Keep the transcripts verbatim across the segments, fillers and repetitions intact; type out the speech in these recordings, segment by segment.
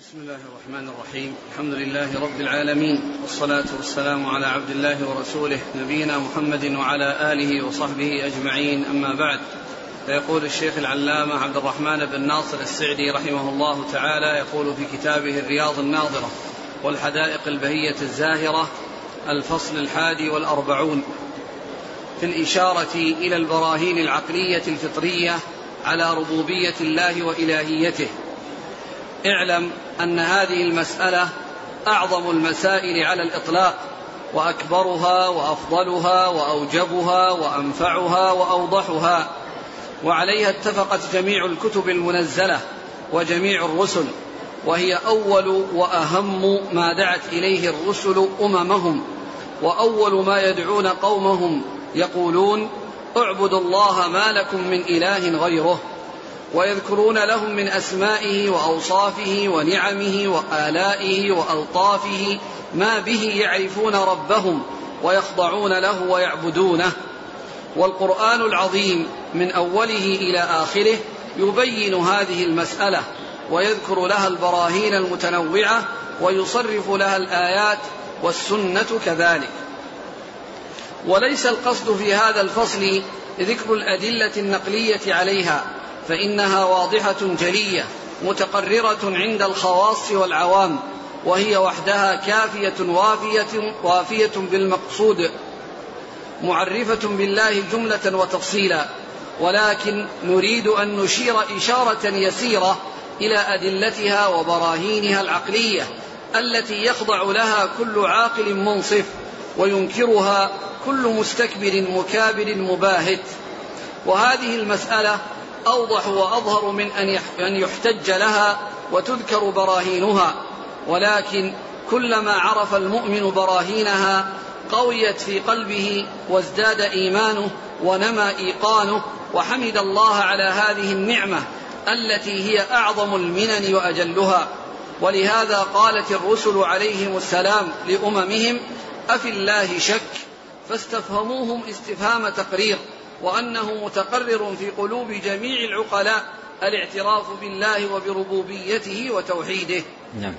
بسم الله الرحمن الرحيم. الحمد لله رب العالمين، والصلاة والسلام على عبد الله ورسوله نبينا محمد وعلى آله وصحبه أجمعين، أما بعد. فيقول الشيخ العلامة عبد الرحمن بن ناصر السعدي رحمه الله تعالى، يقول في كتابه الرياض الناظرة والحدائق البهية الزاهرة: الفصل الحادي والأربعون في الإشارة إلى البراهين العقلية الفطرية على ربوبية الله وإلهيته. اعلم أن هذه المسألة أعظم المسائل على الإطلاق، وأكبرها وأفضلها وأوجبها وأنفعها وأوضحها، وعليها اتفقت جميع الكتب المنزلة وجميع الرسل، وهي أول وأهم ما دعت إليه الرسل أممهم، وأول ما يدعون قومهم يقولون: اعبدوا الله ما لكم من إله غيره، ويذكرون لهم من أسمائه وأوصافه ونعمه وآلائه وألطافه ما به يعرفون ربهم ويخضعون له ويعبدونه. والقرآن العظيم من أوله إلى آخره يبين هذه المسألة، ويذكر لها البراهين المتنوعة، ويصرف لها الآيات، والسنة كذلك. وليس القصد في هذا الفصل ذكر الأدلة النقلية عليها، فإنها واضحة جلية متقررة عند الخواص والعوام، وهي وحدها كافية وافية, وافية بالمقصود، معرفة بالله جملة وتفصيلا. ولكن نريد أن نشير إشارة يسيرة إلى أدلتها وبراهينها العقلية التي يخضع لها كل عاقل منصف، وينكرها كل مستكبر مكابر مباهت. وهذه المسألة أوضح وأظهر من أن يحتج لها وتذكر براهينها، ولكن كلما عرف المؤمن براهينها قويت في قلبه وازداد إيمانه ونمى إيقانه، وحمد الله على هذه النعمة التي هي أعظم المنن وأجلها. ولهذا قالت الرسل عليهم السلام لأممهم: أفي الله شك؟ فاستفهموهم استفهام تقرير، وأنه متقرر في قلوب جميع العقلاء الاعتراف بالله وبربوبيته وتوحيده. نعم.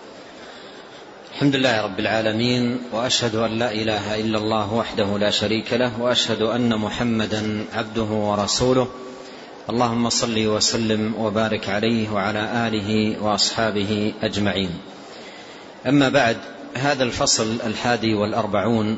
الحمد لله رب العالمين، وأشهد أن لا إله إلا الله وحده لا شريك له، وأشهد أن محمدا عبده ورسوله. اللهم صل وسلم وبارك عليه وعلى آله وأصحابه أجمعين. أما بعد، هذا الفصل الحادي والأربعون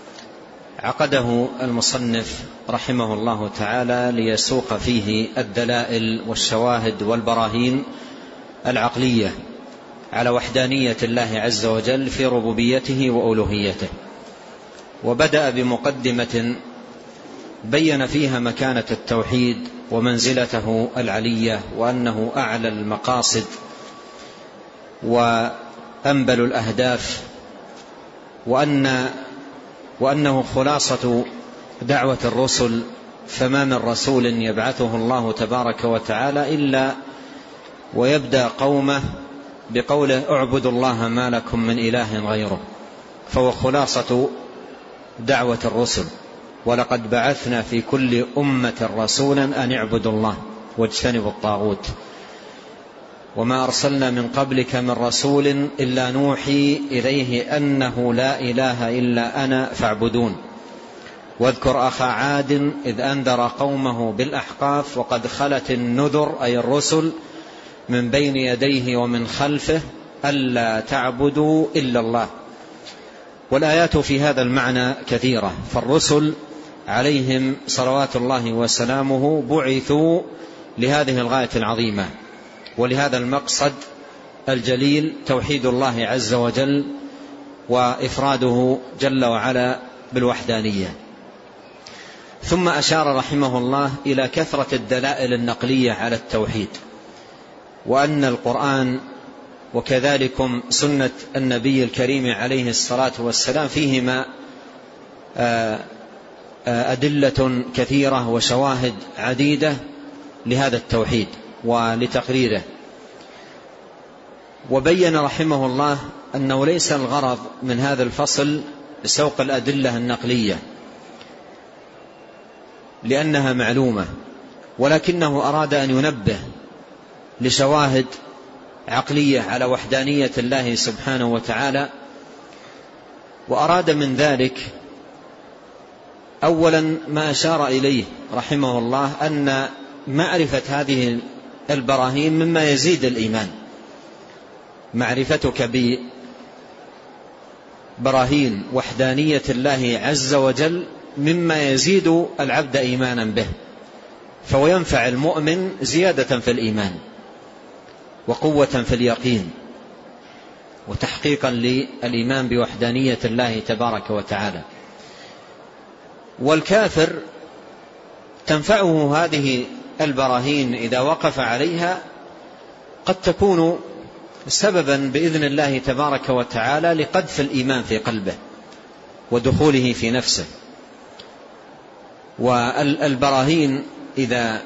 عقده المصنف رحمه الله تعالى ليسوق فيه الدلائل والشواهد والبراهين العقلية على وحدانية الله عز وجل في ربوبيته وألوهيته. وبدأ بمقدمة بين فيها مكانة التوحيد ومنزلته العلية، وأنه أعلى المقاصد وأنبل الأهداف، وأن وأنه خلاصة دعوة الرسل، فما من رسول يبعثه الله تبارك وتعالى إلا ويبدأ قومه بقوله: اعبدوا الله ما لكم من إله غيره، فهو خلاصة دعوة الرسل. ولقد بعثنا في كل أمة رسولا أن اعبدوا الله واجتنبوا الطاغوت، وما أرسلنا من قبلك من رسول إلا نوحي إليه أنه لا إله إلا أنا فاعبدون. واذكر أخا عاد إذ أنذر قومه بالأحقاف وقد خلت النذر، أي الرسل، من بين يديه ومن خلفه ألا تعبدوا إلا الله. والآيات في هذا المعنى كثيرة، فالرسل عليهم صلوات الله وسلامه بعثوا لهذه الغاية العظيمة ولهذا المقصد الجليل: توحيد الله عز وجل وإفراده جل وعلا بالوحدانية. ثم أشار رحمه الله إلى كثرة الدلائل النقلية على التوحيد، وأن القرآن وكذلكم سنة النبي الكريم عليه الصلاة والسلام فيهما أدلة كثيرة وشواهد عديدة لهذا التوحيد ولتقريره. وبين رحمه الله أنه ليس الغرض من هذا الفصل سوق الأدلة النقلية لأنها معلومة، ولكنه أراد أن ينبه لشواهد عقلية على وحدانية الله سبحانه وتعالى، وأراد من ذلك أولا ما أشار إليه رحمه الله أن معرفة هذه البراهين مما يزيد الإيمان. معرفتك ببراهين وحدانية الله عز وجل مما يزيد العبد إيمانا به، فهو ينفع المؤمن زيادة في الإيمان وقوة في اليقين وتحقيقا للإيمان بوحدانية الله تبارك وتعالى. والكافر تنفعه هذه البراهين إذا وقف عليها، قد تكون سببا بإذن الله تبارك وتعالى لقذف الإيمان في قلبه ودخوله في نفسه. والبراهين إذا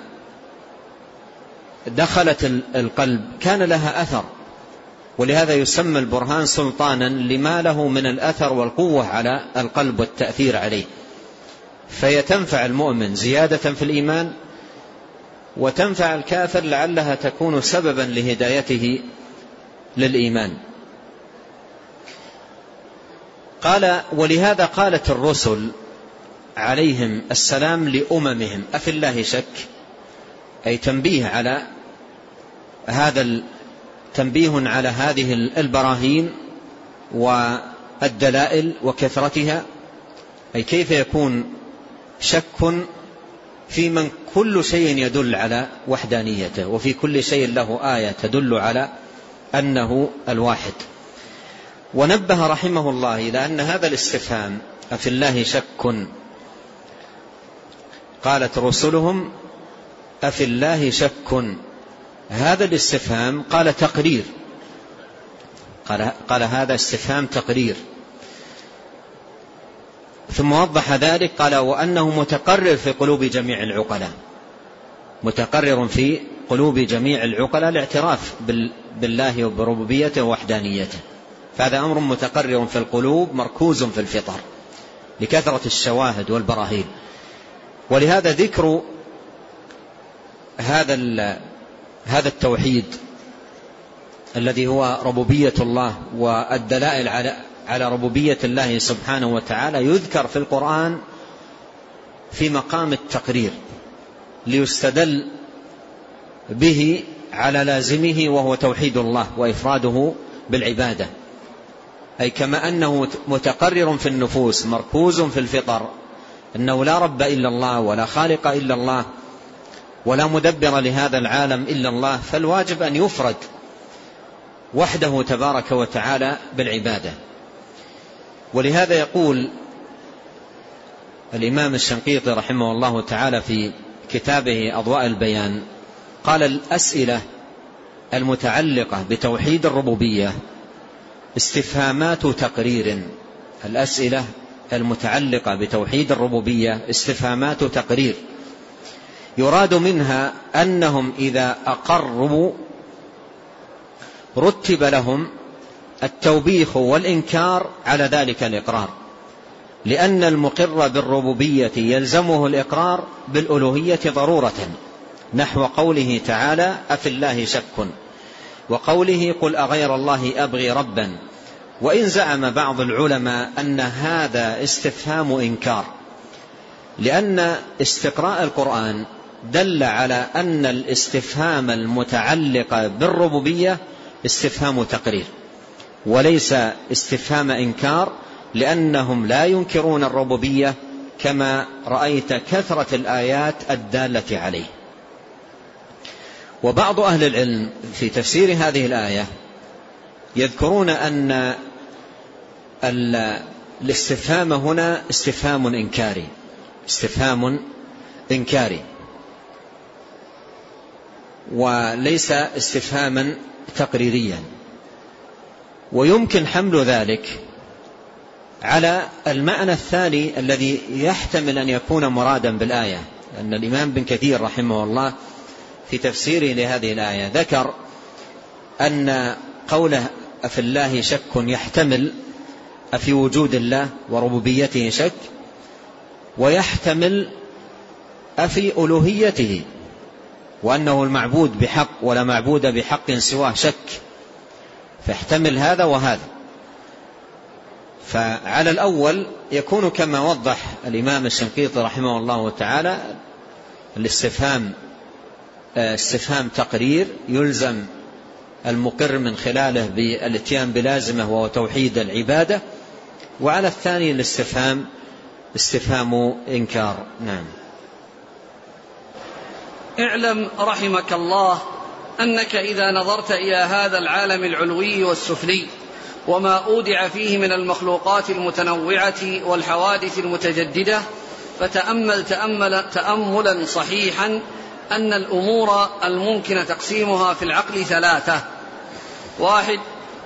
دخلت القلب كان لها أثر، ولهذا يسمى البرهان سلطانا لما له من الأثر والقوة على القلب والتأثير عليه. فيتنفع المؤمن زيادة في الإيمان، وتنفع الكافر لعلها تكون سببا لهدايته للإيمان. قال: ولهذا قالت الرسل عليهم السلام لأممهم: أفي الله شك؟ أي تنبيه على هذا تنبيه على هذه البراهين والدلائل وكثرتها، أي كيف يكون شك في من كل شيء يدل على وحدانيته، وفي كل شيء له آية تدل على أنه الواحد. ونبه رحمه الله إلى أن هذا الاستفهام أفي الله شك، قالت رسلهم أفي الله شك، هذا الاستفهام قال تقرير، قال, قال هذا استفهام تقرير. ثم وضح ذلك قال: وأنه متقرر في قلوب جميع العقلاء، متقرر في قلوب جميع العقلاء الاعتراف بالله وبربوبيته ووحدانيته، فهذا أمر متقرر في القلوب مركوز في الفطر لكثرة الشواهد والبراهين. ولهذا ذكر هذا هذا التوحيد الذي هو ربوبية الله والدلائل على على ربوبية الله سبحانه وتعالى يذكر في القرآن في مقام التقرير، ليستدل به على لازمه وهو توحيد الله وإفراده بالعبادة. أي كما أنه متقرر في النفوس مركوز في الفطر أنه لا رب إلا الله ولا خالق إلا الله ولا مدبر لهذا العالم إلا الله، فالواجب أن يفرد وحده تبارك وتعالى بالعبادة. ولهذا يقول الإمام الشنقيطي رحمه الله تعالى في كتابه أضواء البيان، قال: الأسئلة المتعلقة بتوحيد الربوبية استفهامات تقرير. الأسئلة المتعلقة بتوحيد الربوبية استفهامات تقرير، يراد منها أنهم إذا أقروا رتب لهم التوبيخ والإنكار على ذلك الإقرار، لأن المقر بالربوبية يلزمه الإقرار بالألوهية ضرورة، نحو قوله تعالى: أفي الله شك، وقوله: قل أغير الله أبغي ربا. وإن زعم بعض العلماء أن هذا استفهام إنكار، لأن استقراء القرآن دل على أن الاستفهام المتعلق بالربوبية استفهام تقرير وليس استفهام إنكار، لأنهم لا ينكرون الربوبية كما رأيت كثرة الآيات الدالة عليه. وبعض أهل العلم في تفسير هذه الآية يذكرون أن الاستفهام هنا استفهام إنكاري، استفهام إنكاري وليس استفهاما تقريريا. ويمكن حمل ذلك على المعنى الثاني الذي يحتمل أن يكون مرادا بالآية، أن الإمام بن كثير رحمه الله في تفسيره لهذه الآية ذكر أن قوله أفي الله شك يحتمل أفي وجود الله وربوبيته شك، ويحتمل أفي ألوهيته وأنه المعبود بحق ولا معبود بحق سواه شك، فاحتمل هذا وهذا. فعلى الأول يكون كما وضح الإمام الشنقيطي رحمه الله تعالى الاستفهام استفهام تقرير يلزم المقر من خلاله بالاتيان بلازمه وهو توحيد العبادة، وعلى الثاني الاستفهام استفهام إنكار. نعم. اعلم رحمك الله أنك إذا نظرت إلى هذا العالم العلوي والسفلي وما أودع فيه من المخلوقات المتنوعة والحوادث المتجددة، فتأمل تأمل تأملا صحيحا أن الأمور الممكن تقسيمها في العقل ثلاثة: واحد،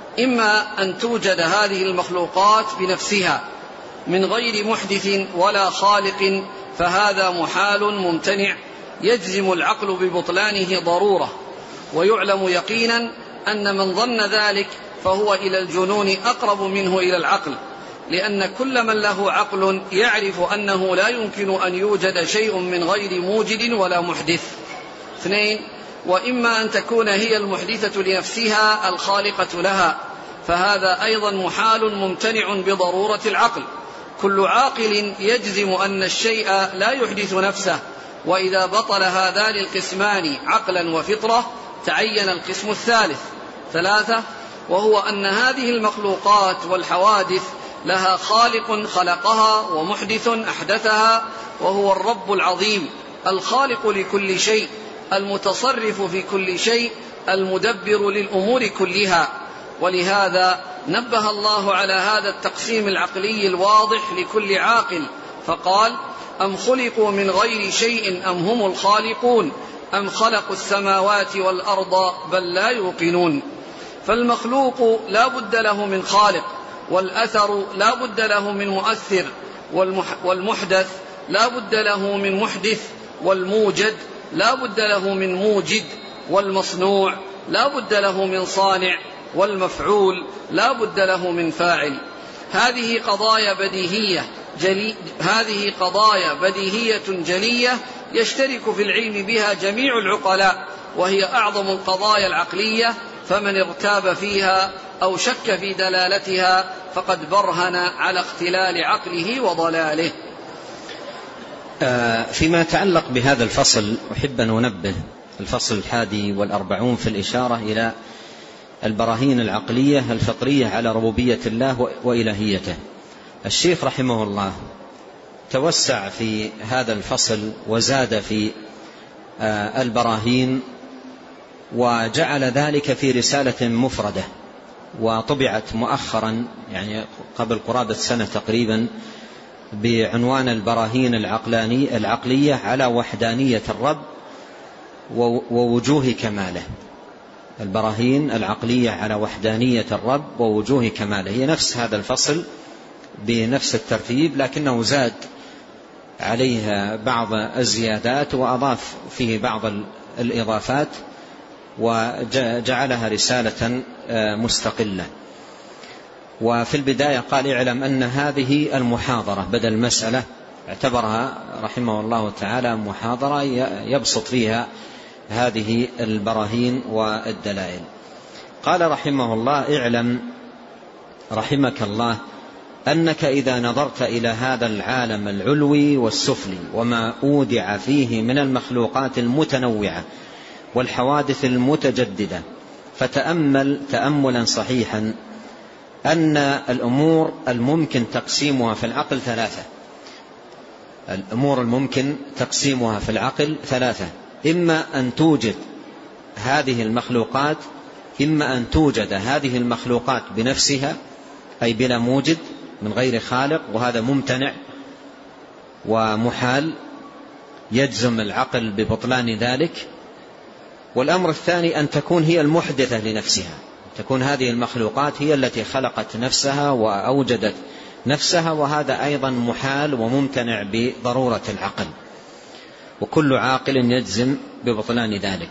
إما أن توجد هذه المخلوقات بنفسها من غير محدث ولا خالق، فهذا محال ممتنع يجزم العقل ببطلانه ضرورة، ويعلم يقينا أن من ظن ذلك فهو إلى الجنون أقرب منه إلى العقل، لأن كل من له عقل يعرف أنه لا يمكن أن يوجد شيء من غير موجد ولا محدث. اثنين، وإما أن تكون هي المحدثة لنفسها الخالقة لها، فهذا أيضا محال ممتنع بضرورة العقل. كل عاقل يجزم أن الشيء لا يحدث نفسه، وإذا بطل هذان القسمان عقلا وفطرة تعين القسم الثالث. ثلاثة، وهو أن هذه المخلوقات والحوادث لها خالق خلقها ومحدث أحدثها، وهو الرب العظيم الخالق لكل شيء، المتصرف في كل شيء، المدبر للأمور كلها. ولهذا نبه الله على هذا التقسيم العقلي الواضح لكل عاقل، فقال: أم خلقوا من غير شيء أم هم الخالقون أم خلقوا السماوات والأرض بل لا يوقنون. فالمخلوق لا بد له من خالق، والأثر لا بد له من مؤثر، والمحدث لا بد له من محدث، والموجد لا بد له من موجد، والمصنوع لا بد له من صانع، والمفعول لا بد له من فاعل. هذه قضايا بديهية جلي هذه قضايا بديهية جلية يشترك في العلم بها جميع العقلاء، وهي أعظم القضايا العقلية، فمن ارتاب فيها أو شك في دلالتها فقد برهن على اختلال عقله وضلاله. فيما يتعلق بهذا الفصل أحب أن أنبه الفصل الحادي والأربعون في الإشارة إلى البراهين العقلية الفطرية على ربوبية الله وإلهيته. الشيخ رحمه الله توسع في هذا الفصل وزاد في البراهين، وجعل ذلك في رسالة مفردة وطبعت مؤخرا، يعني قبل قرابة سنة تقريبا، بعنوان البراهين العقلاني العقلية على وحدانية الرب ووجوه كماله. البراهين العقلية على وحدانية الرب ووجوه كماله هي نفس هذا الفصل بنفس الترتيب، لكنه زاد عليها بعض الزيادات وأضاف فيه بعض الإضافات وجعلها رسالة مستقلة. وفي البداية قال: اعلم أن هذه المحاضرة بدل مسألة، اعتبرها رحمه الله تعالى محاضرة يبسط فيها هذه البراهين والدلائل. قال رحمه الله: اعلم رحمك الله أنك إذا نظرت إلى هذا العالم العلوي والسفلي وما أودع فيه من المخلوقات المتنوعة والحوادث المتجددة، فتأمل تأملا صحيحا أن الأمور الممكن تقسيمها في العقل ثلاثة. الأمور الممكن تقسيمها في العقل ثلاثة: إما أن توجد هذه المخلوقات إما أن توجد هذه المخلوقات بنفسها، أي بلا موجد من غير خالق، وهذا ممتنع ومحال يجزم العقل ببطلان ذلك. والأمر الثاني أن تكون هي المحدثة لنفسها، تكون هذه المخلوقات هي التي خلقت نفسها وأوجدت نفسها، وهذا أيضا محال وممتنع بضرورة العقل، وكل عاقل يجزم ببطلان ذلك.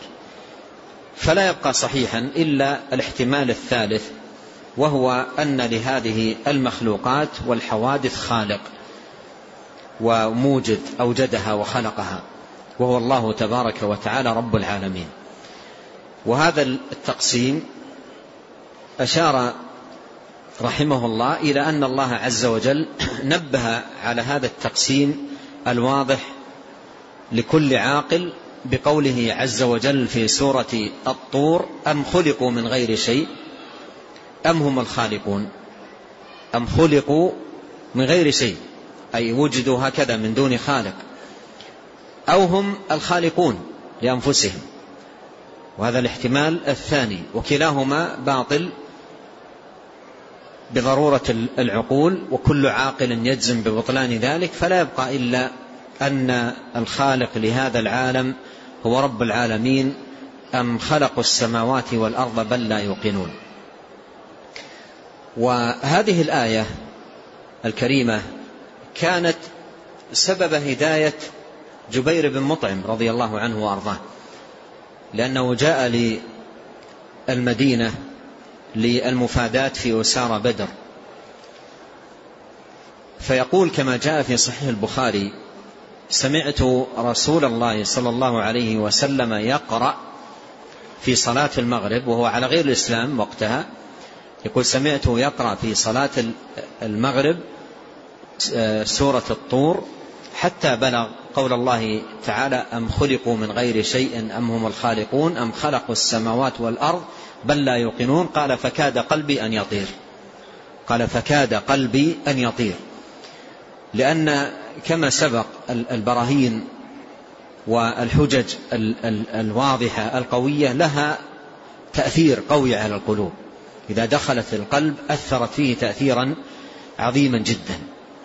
فلا يبقى صحيحا إلا الاحتمال الثالث، وهو أن لهذه المخلوقات والحوادث خالق وموجد أوجدها وخلقها، وهو الله تبارك وتعالى رب العالمين. وهذا التقسيم أشار رحمه الله إلى أن الله عز وجل نبه على هذا التقسيم الواضح لكل عاقل بقوله عز وجل في سورة الطور: أم خلقوا من غير شيء أم هم الخالقون. أم خلقوا من غير شيء أي وجدوا هكذا من دون خالق، أو هم الخالقون لأنفسهم، وهذا الاحتمال الثاني، وكلاهما باطل بضرورة العقول، وكل عاقل يجزم ببطلان ذلك، فلا يبقى إلا أن الخالق لهذا العالم هو رب العالمين. أم خلقوا السماوات والأرض بل لا يوقنون. وهذه الآية الكريمة كانت سبب هداية جبير بن مطعم رضي الله عنه وأرضاه، لأنه جاء للمدينة للمفادات في أسارى بدر، فيقول كما جاء في صحيح البخاري: سمعت رسول الله صلى الله عليه وسلم يقرأ في صلاة المغرب، وهو على غير الإسلام وقتها، يقول سمعته يقرأ في صلاة المغرب سورة الطور حتى بلغ قول الله تعالى: أم خلقوا من غير شيء أم هم الخالقون أم خلقوا السماوات والأرض بل لا يوقنون. قال فكاد قلبي أن يطير قال فكاد قلبي أن يطير لأن كما سبق البراهين والحجج الواضحة القوية لها تأثير قوي على القلوب، إذا دخلت القلب أثرت فيه تأثيرا عظيما جدا.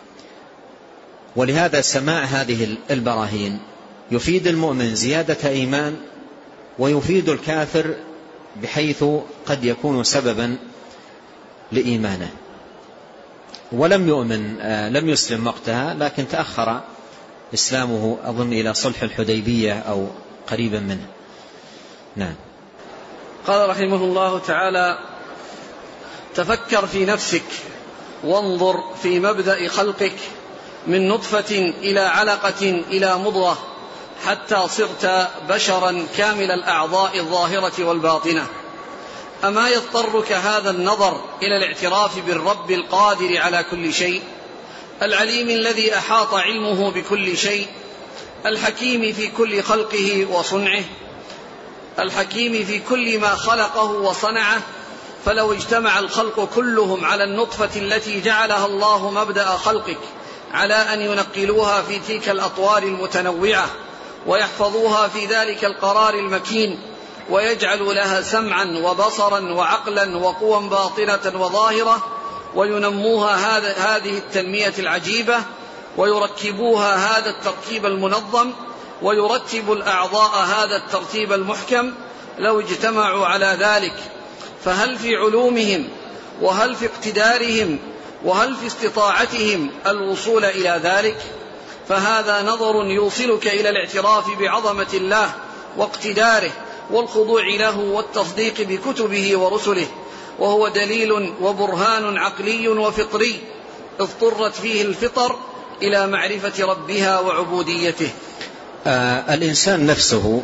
ولهذا سماع هذه البراهين يفيد المؤمن زيادة إيمان، ويفيد الكافر بحيث قد يكون سببا لإيمانه. ولم يؤمن لم يسلم وقتها، لكن تأخر إسلامه أظن إلى صلح الحديبية أو قريبا منه. نعم. قال رحمه الله تعالى: تفكر في نفسك وانظر في مبدأ خلقك من نطفة إلى علقة إلى مضغة حتى صرت بشرا كامل الأعضاء الظاهرة والباطنة. أما يضطرك هذا النظر إلى الاعتراف بالرب القادر على كل شيء، العليم الذي أحاط علمه بكل شيء، الحكيم في كل خلقه وصنعه، الحكيم في كل ما خلقه وصنعه. فلو اجتمع الخلق كلهم على النطفة التي جعلها الله مبدأ خلقك على أن ينقلوها في تلك الأطوار المتنوعة ويحفظوها في ذلك القرار المكين، ويجعلوا لها سمعا وبصرا وعقلا وقوى باطنة وظاهرة، وينموها هذه التنمية العجيبة، ويركبوها هذا التركيب المنظم، ويرتب الأعضاء هذا الترتيب المحكم، لو اجتمعوا على ذلك، فهل في علومهم وهل في اقتدارهم وهل في استطاعتهم الوصول إلى ذلك؟ فهذا نظر يوصلك إلى الاعتراف بعظمة الله واقتداره والخضوع له والتصديق بكتبه ورسله، وهو دليل وبرهان عقلي وفطري اضطرت فيه الفطر إلى معرفة ربها وعبوديته. آه الإنسان نفسه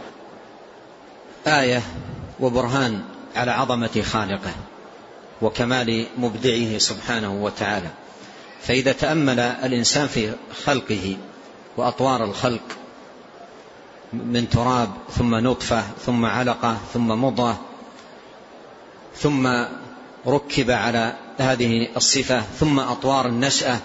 آية وبرهان على عظمة خالقه وكمال مبدعه سبحانه وتعالى. فإذا تأمل الإنسان في خلقه وأطوار الخلق من تراب ثم نطفة ثم علقة ثم مضغة ثم ركب على هذه الصفة ثم أطوار النشأة،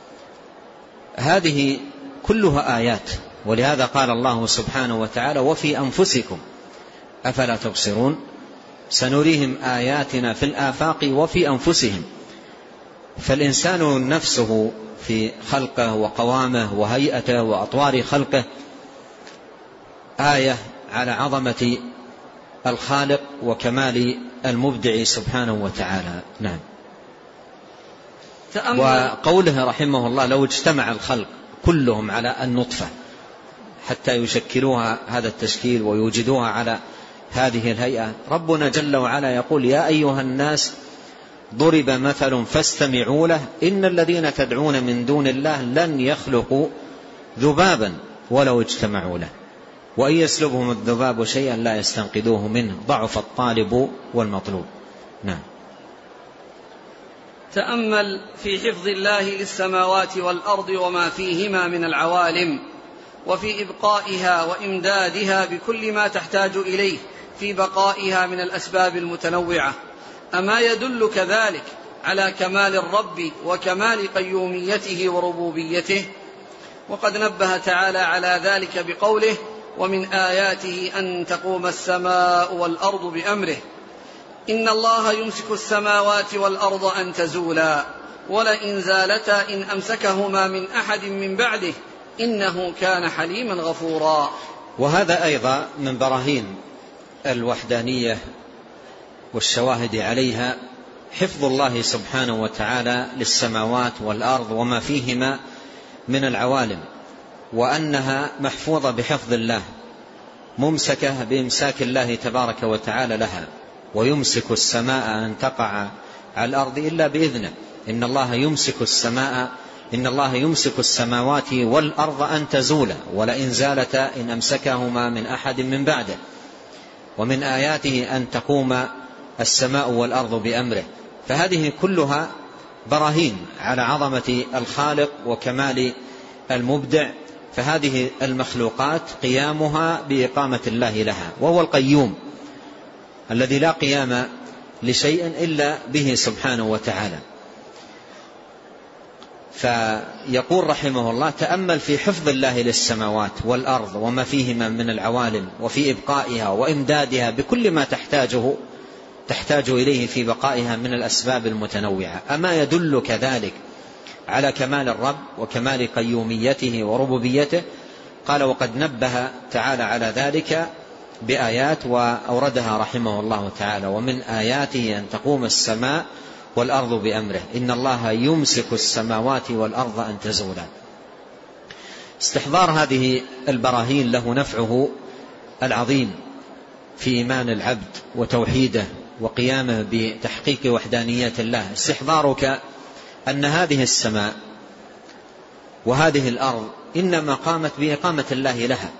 هذه كلها آيات. ولهذا قال الله سبحانه وتعالى: وفي أنفسكم أفلا تبصرون سنريهم آياتنا في الآفاق وفي أنفسهم. فالإنسان نفسه في خلقه وقوامه وهيئته وأطوار خلقه آية على عظمة الخالق وكمال المبدع سبحانه وتعالى. نعم. وقوله رحمه الله: لو اجتمع الخلق كلهم على النطفة حتى يشكلوها هذا التشكيل ويوجدوها على هذه الهيئة، ربنا جل وعلا يقول: يا أيها الناس ضرب مثل فاستمعوا له إن الذين تدعون من دون الله لن يخلقوا ذبابا ولو اجتمعوا له. وإن يسلبهم الذباب شيئا لا يستنقذوه منه ضعف الطالب والمطلوب. نعم. تأمل في حفظ الله للسماوات والأرض وما فيهما من العوالم، وفي إبقائها وإمدادها بكل ما تحتاج إليه في بقائها من الأسباب المتنوعة. أما يدلك ذلك على كمال الرب وكمال قيوميته وربوبيته؟ وقد نبه تعالى على ذلك بقوله: ومن آياته أن تقوم السماء والأرض بأمره إن الله يمسك السماوات والأرض أن تزولا ولئن زالتا إن أمسكهما من أحد من بعده إنه كان حليما غفورا. وهذا أيضا من براهين الوحدانية والشواهد عليها حفظ الله سبحانه وتعالى للسماوات والأرض وما فيهما من العوالم، وأنها محفوظة بحفظ الله ممسكة بإمساك الله تبارك وتعالى لها، ويمسك السماء أن تقع على الأرض إلا بإذنه. إن الله يمسك السماء إن الله يمسك السماوات والأرض أن تزولا ولئن زالتا إن أمسكهما من أحد من بعده. ومن آياته أن تقوم السماء والأرض بأمره. فهذه كلها براهين على عظمة الخالق وكمال المبدع. فهذه المخلوقات قيامها بإقامة الله لها، وهو القيوم الذي لا قيام لشيء إلا به سبحانه وتعالى. فيقول رحمه الله: تأمل في حفظ الله للسماوات والأرض وما فيهما من العوالم، وفي إبقائها وإمدادها بكل ما تحتاجه تحتاج إليه في بقائها من الأسباب المتنوعة. أما يدلك ذلك على كمال الرب وكمال قيوميته وربوبيته؟ قال: وقد نبه تعالى على ذلك بآيات وأوردها رحمه الله تعالى: ومن آياته أن تقوم السماء والأرض بأمره إن الله يمسك السماوات والأرض أن تزولا. استحضار هذه البراهين له نفعه العظيم في إيمان العبد وتوحيده وقيامه بتحقيق وحدانية الله. استحضارك أن هذه السماء وهذه الأرض إنما قامت بإقامة الله لها.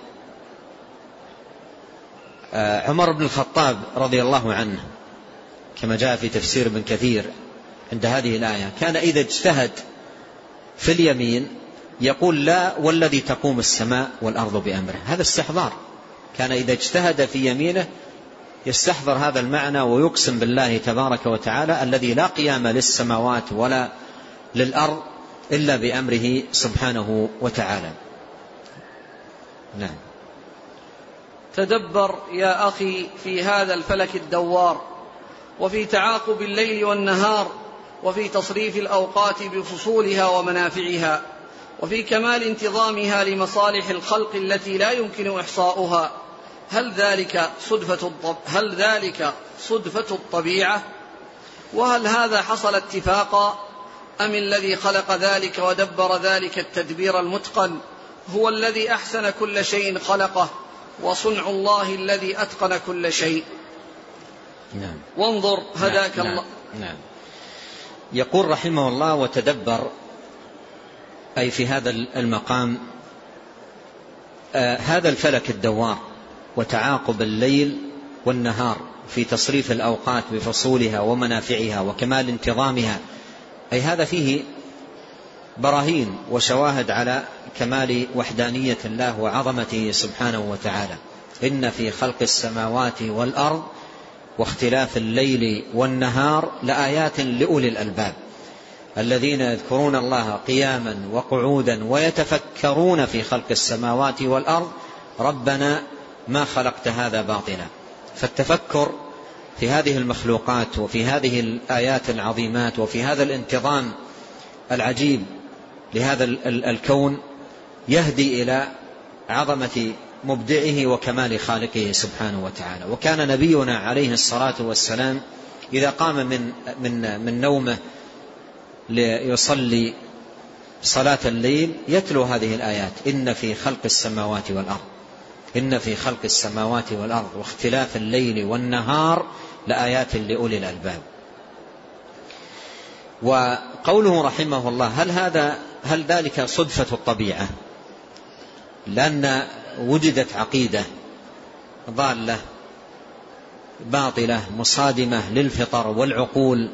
عمر بن الخطاب رضي الله عنه كما جاء في تفسير ابن كثير عند هذه الآية كان إذا اجتهد في اليمين يقول: لا والذي تقوم السماء والأرض بأمره. هذا استحضار. كان إذا اجتهد في يمينه يستحضر هذا المعنى ويقسم بالله تبارك وتعالى الذي لا قيام للسماوات ولا للأرض إلا بأمره سبحانه وتعالى. نعم. تدبر يا أخي في هذا الفلك الدوار، وفي تعاقب الليل والنهار، وفي تصريف الأوقات بفصولها ومنافعها، وفي كمال انتظامها لمصالح الخلق التي لا يمكن إحصاؤها. هل ذلك صدفة هل ذلك صدفة الطبيعة؟ وهل هذا حصل اتفاقا؟ أم الذي خلق ذلك ودبر ذلك التدبير المتقن هو الذي أحسن كل شيء خلقه، وصنع الله الذي أتقن كل شيء؟ نعم. وانظر هداك نعم. الله. نعم. يقول رحمه الله: وتدبر أي في هذا المقام آه هذا الفلك الدوار وتعاقب الليل والنهار في تصريف الأوقات بفصولها ومنافعها وكمال انتظامها، أي هذا فيه براهين وشواهد على كمال وحدانية الله وعظمته سبحانه وتعالى. إن في خلق السماوات والأرض واختلاف الليل والنهار لآيات لأولي الألباب الذين يذكرون الله قياما وقعودا ويتفكرون في خلق السماوات والأرض ربنا ما خلقت هذا باطلا. فالتفكر في هذه المخلوقات وفي هذه الآيات العظيمات وفي هذا الانتظام العجيب لهذا الكون يهدي إلى عظمة مبدعه وكمال خالقه سبحانه وتعالى. وكان نبينا عليه الصلاة والسلام إذا قام من, من, من نومه ليصلي صلاة الليل يتلو هذه الآيات: إن في خلق السماوات والأرض إن في خلق السماوات والأرض واختلاف الليل والنهار لآيات لأولي الألباب. وقوله رحمه الله: هل هذا هل ذلك صدفة الطبيعة؟ لأن وجدت عقيدة ضالة باطلة مصادمة للفطر والعقول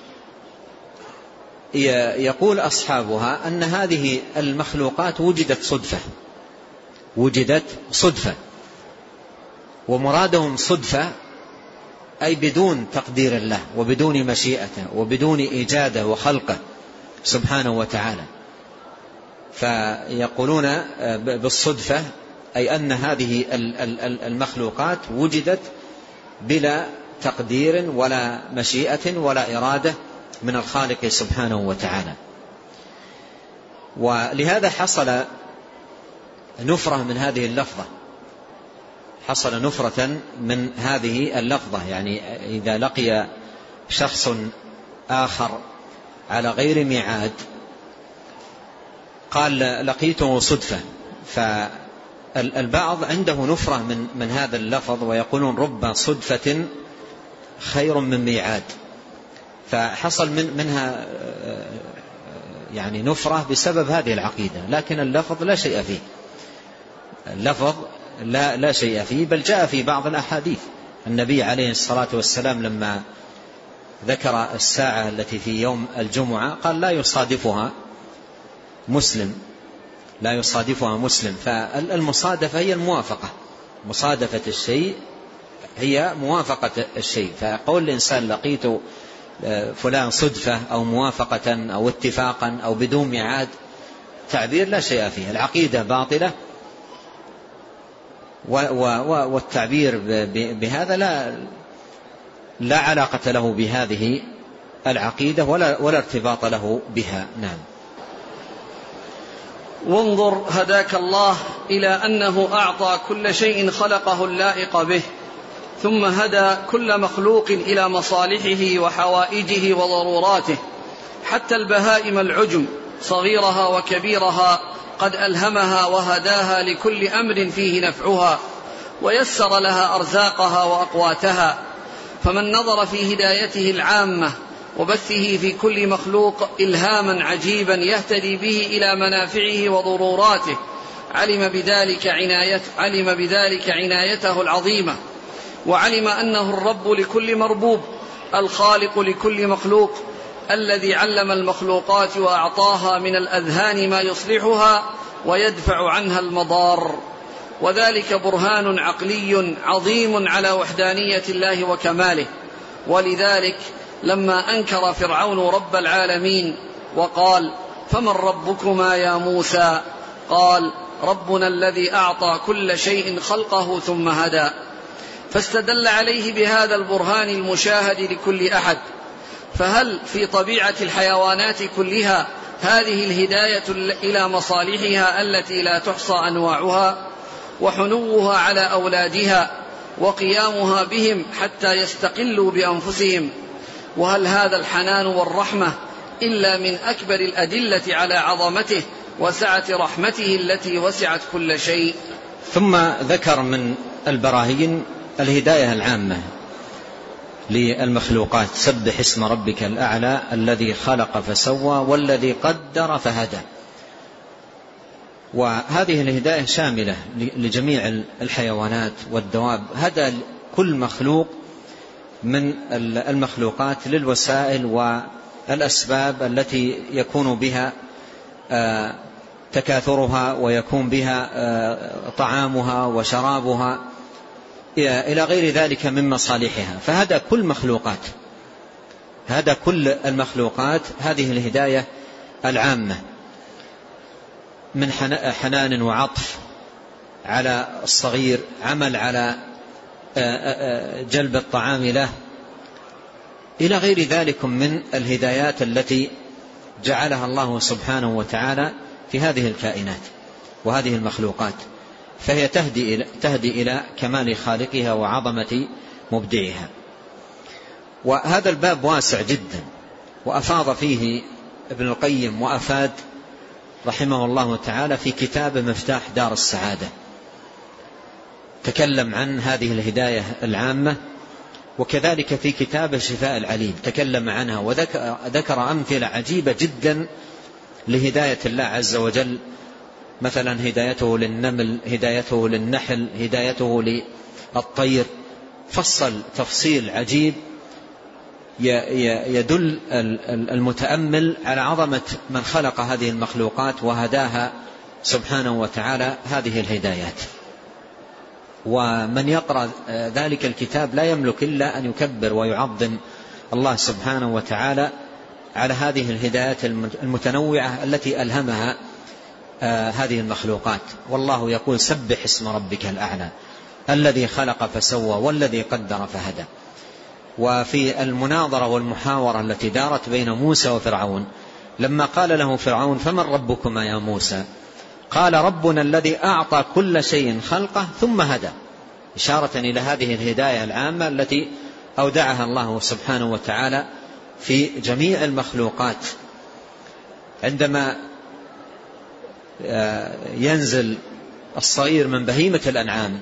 يقول أصحابها أن هذه المخلوقات وجدت صدفة وجدت صدفة ومرادهم صدفة أي بدون تقدير الله وبدون مشيئته وبدون إيجاده وخلقه سبحانه وتعالى. فيقولون بالصدفة أي أن هذه المخلوقات وجدت بلا تقدير ولا مشيئة ولا إرادة من الخالق سبحانه وتعالى. ولهذا حصل نفرة من هذه اللفظة حصل نفرة من هذه اللفظة يعني إذا لقي شخص آخر على غير ميعاد قال لقيته صدفة، فالبعض عنده نفرة من, من هذا اللفظ ويقولون رب صدفة خير من ميعاد، فحصل من منها يعني نفرة بسبب هذه العقيدة. لكن اللفظ لا شيء فيه اللفظ لا, لا شيء فيه بل جاء في بعض الأحاديث. النبي عليه الصلاة والسلام لما ذكر الساعة التي في يوم الجمعة قال لا يصادفها مسلم لا يصادفها مسلم. فالمصادفة هي الموافقة، مصادفة الشيء هي موافقة الشيء. فقول الإنسان لقيت فلان صدفة أو موافقة أو اتفاقا أو بدون ميعاد تعبير لا شيء فيه. العقيدة باطلة والتعبير بهذا لا لا علاقة له بهذه العقيدة ولا, ولا ارتباط له بها. نعم. وانظر هداك الله إلى أنه أعطى كل شيء خلقه اللائق به، ثم هدى كل مخلوق إلى مصالحه وحوائجه وضروراته، حتى البهائم العجم صغيرها وكبيرها قد ألهمها وهداها لكل أمر فيه نفعها، ويسر لها أرزاقها وأقواتها. فمن نظر في هدايته العامة وبثه في كل مخلوق إلهاما عجيبا يهتدي به إلى منافعه وضروراته علم بذلك, عناية علم بذلك عنايته العظيمة، وعلم أنه الرب لكل مربوب الخالق لكل مخلوق الذي علم المخلوقات وأعطاها من الأذهان ما يصلحها ويدفع عنها المضار. وذلك برهان عقلي عظيم على وحدانية الله وكماله. ولذلك لما أنكر فرعون رب العالمين وقال فمن ربكما يا موسى قال ربنا الذي أعطى كل شيء خلقه ثم هدى، فاستدل عليه بهذا البرهان المشاهد لكل أحد. فهل في طبيعة الحيوانات كلها هذه الهداية إلى مصالحها التي لا تحصى أنواعها، وحنوها على أولادها وقيامها بهم حتى يستقلوا بأنفسهم؟ وهل هذا الحنان والرحمة إلا من أكبر الأدلة على عظمته وسعة رحمته التي وسعت كل شيء؟ ثم ذكر من البراهين الهداية العامة للمخلوقات. سبح اسم ربك الأعلى الذي خلق فسوى والذي قدر فهدى. وهذه الهداية شاملة لجميع الحيوانات والدواب، هدى كل مخلوق من المخلوقات للوسائل والأسباب التي يكون بها تكاثرها ويكون بها طعامها وشرابها إلى غير ذلك من مصالحها. فهذا كل مخلوقات هذا كل المخلوقات هذه الهداية العامة من حنان وعطف على الصغير، عمل على جلب الطعام له، إلى غير ذلك من الهدايات التي جعلها الله سبحانه وتعالى في هذه الكائنات وهذه المخلوقات. فهي تهدي إلى, تهدي إلى كمال خالقها وعظمة مبدعها. وهذا الباب واسع جدا، وأفاض فيه ابن القيم وأفاد رحمه الله تعالى في كتاب مفتاح دار السعادة، تكلم عن هذه الهداية العامة. وكذلك في كتاب شفاء العليل تكلم عنها وذكر أمثلة عجيبة جدا لهداية الله عز وجل مثلا هدايته للنمل، هدايته للنحل، هدايته للطير، فصل تفصيل عجيب يدل المتأمل على عظمة من خلق هذه المخلوقات وهداها سبحانه وتعالى هذه الهدايات. ومن يقرأ ذلك الكتاب لا يملك إلا أن يكبر ويعظم الله سبحانه وتعالى على هذه الهدايات المتنوعة التي ألهمها هذه المخلوقات. والله يقول: سبح اسم ربك الأعلى الذي خلق فسوى والذي قدر فهدى. وفي المناظرة والمحاورة التي دارت بين موسى وفرعون لما قال له فرعون: فمن ربكما يا موسى؟ قال: ربنا الذي أعطى كل شيء خلقه ثم هدى، إشارة إلى هذه الهداية العامة التي أودعها الله سبحانه وتعالى في جميع المخلوقات. عندما ينزل الصغير من بهيمة الأنعام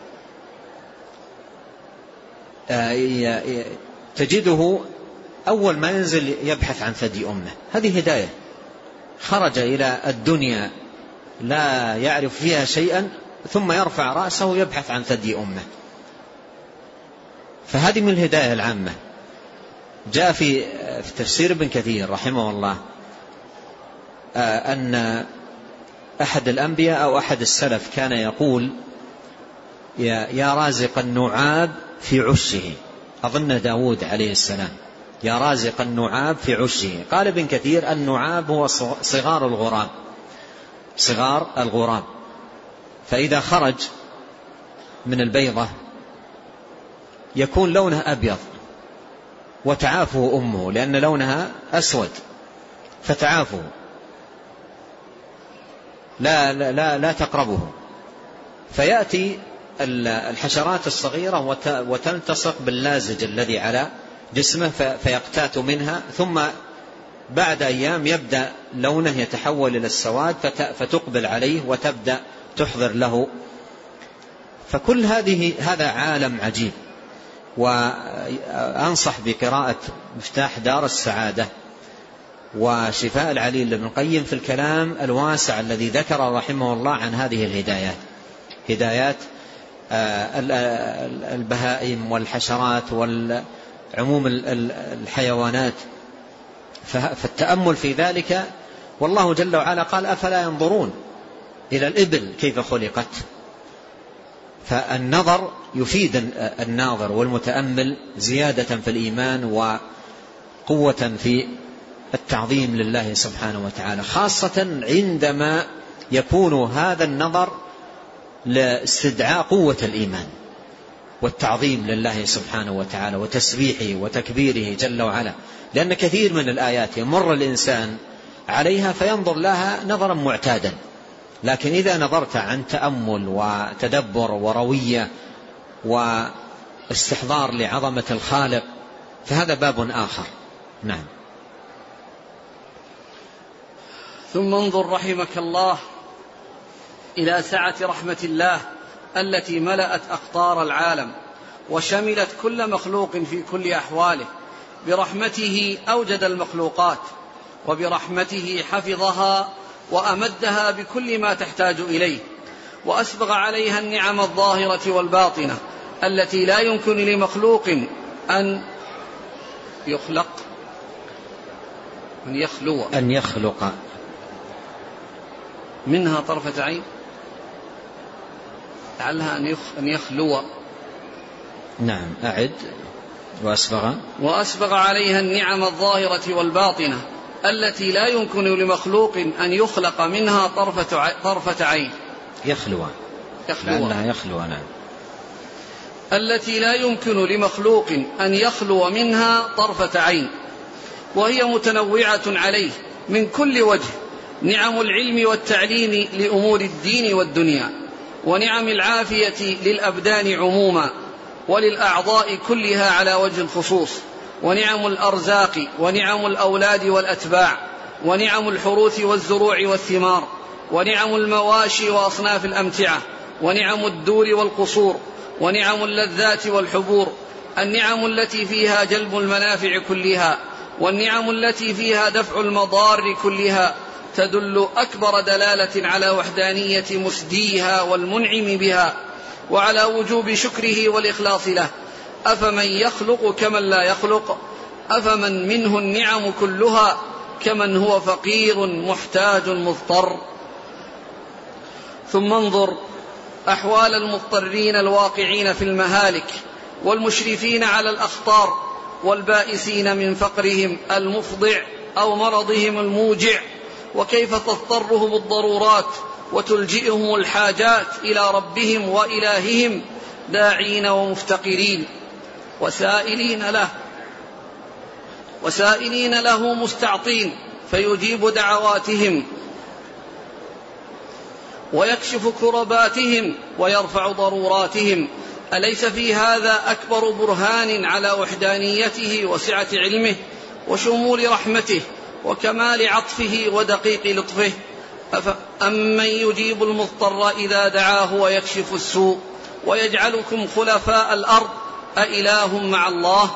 تجده أول ما ينزل يبحث عن ثدي أمه، هذه هداية. خرج إلى الدنيا لا يعرف فيها شيئا ثم يرفع رأسه يبحث عن ثدي أمه، فهذه من الهداية العامة. جاء في تفسير ابن كثير رحمه الله أن أحد الأنبياء أو أحد السلف كان يقول: يا رازق النعاب في عشه، أظن داود عليه السلام، يا رازق النعاب في عشه. قال ابن كثير: النعاب هو صغار الغراب، صغار الغراب، فإذا خرج من البيضة يكون لونه أبيض وتعافه أمه لأن لونها أسود فتعافه، لا, لا, لا, لا تقربه، فيأتي الحشرات الصغيرة وتلتصق باللازج الذي على جسمه فيقتات منها، ثم بعد أيام يبدأ لونه يتحول إلى السواد فتقبل عليه وتبدأ تحضر له. فكل هذه هذا عالم عجيب. وأنصح بقراءة مفتاح دار السعادة وشفاء العليل لابن القيم في الكلام الواسع الذي ذكر رحمه الله عن هذه الهدايات، هدايات البهائم والحشرات والعموم الحيوانات. فالتأمل في ذلك، والله جل وعلا قال: أفلا ينظرون إلى الإبل كيف خلقت. فالنظر يفيد الناظر والمتأمل زيادة في الإيمان وقوة في التعظيم لله سبحانه وتعالى، خاصة عندما يكون هذا النظر لاستدعاء قوة الإيمان والتعظيم لله سبحانه وتعالى وتسبيحه وتكبيره جل وعلا. لأن كثير من الآيات يمر الإنسان عليها فينظر لها نظرا معتادا، لكن إذا نظرت عن تأمل وتدبر وروية واستحضار لعظمة الخالق فهذا باب آخر. نعم. ثم انظر رحمك الله إلى سعة رحمة الله التي ملأت أقطار العالم وشملت كل مخلوق في كل أحواله. برحمته أوجد المخلوقات، وبرحمته حفظها وأمدها بكل ما تحتاج إليه، وأسبغ عليها النعم الظاهرة والباطنة التي لا يمكن لمخلوق أن يخلق أن يخلو أن يخلق منها طرفة عين، لعلها أن يخلو. نعم أعد. وأسبغ وأسبغ عليها النعم الظاهرة والباطنة التي لا يمكن لمخلوق أن يخلق منها طرفة طرفة عين. يخلو لعلها يخلو. نعم. التي لا يمكن لمخلوق أن يخلو منها طرفة عين، وهي متنوعة عليه من كل وجه: نعم العلم والتعليم لأمور الدين والدنيا، ونعم العافية للأبدان عموما وللأعضاء كلها على وجه الخصوص، ونعم الأرزاق، ونعم الأولاد والأتباع، ونعم الحروث والزروع والثمار، ونعم المواشي وأصناف الأمتعة، ونعم الدور والقصور، ونعم اللذات والحبور، النعم التي فيها جلب المنافع كلها، والنعم التي فيها دفع المضار كلها، تدل أكبر دلالة على وحدانية مسديها والمنعم بها، وعلى وجوب شكره والإخلاص له. أفمن يخلق كمن لا يخلق، أفمن منه النعم كلها كمن هو فقير محتاج مضطر. ثم انظر أحوال المضطرين الواقعين في المهالك، والمشرفين على الأخطار، والبائسين من فقرهم المفضع أو مرضهم الموجع، وكيف تضطرهم الضرورات وتلجئهم الحاجات إلى ربهم وإلههم داعين ومفتقرين وسائلين له وسائلين له مستعطين، فيجيب دعواتهم ويكشف كرباتهم ويرفع ضروراتهم. أليس في هذا أكبر برهان على وحدانيته وسعة علمه وشمول رحمته وكمال عطفه ودقيق لطفه؟ أمن يجيب المضطر إذا دعاه ويكشف السوء ويجعلكم خلفاء الأرض أإله مع الله؟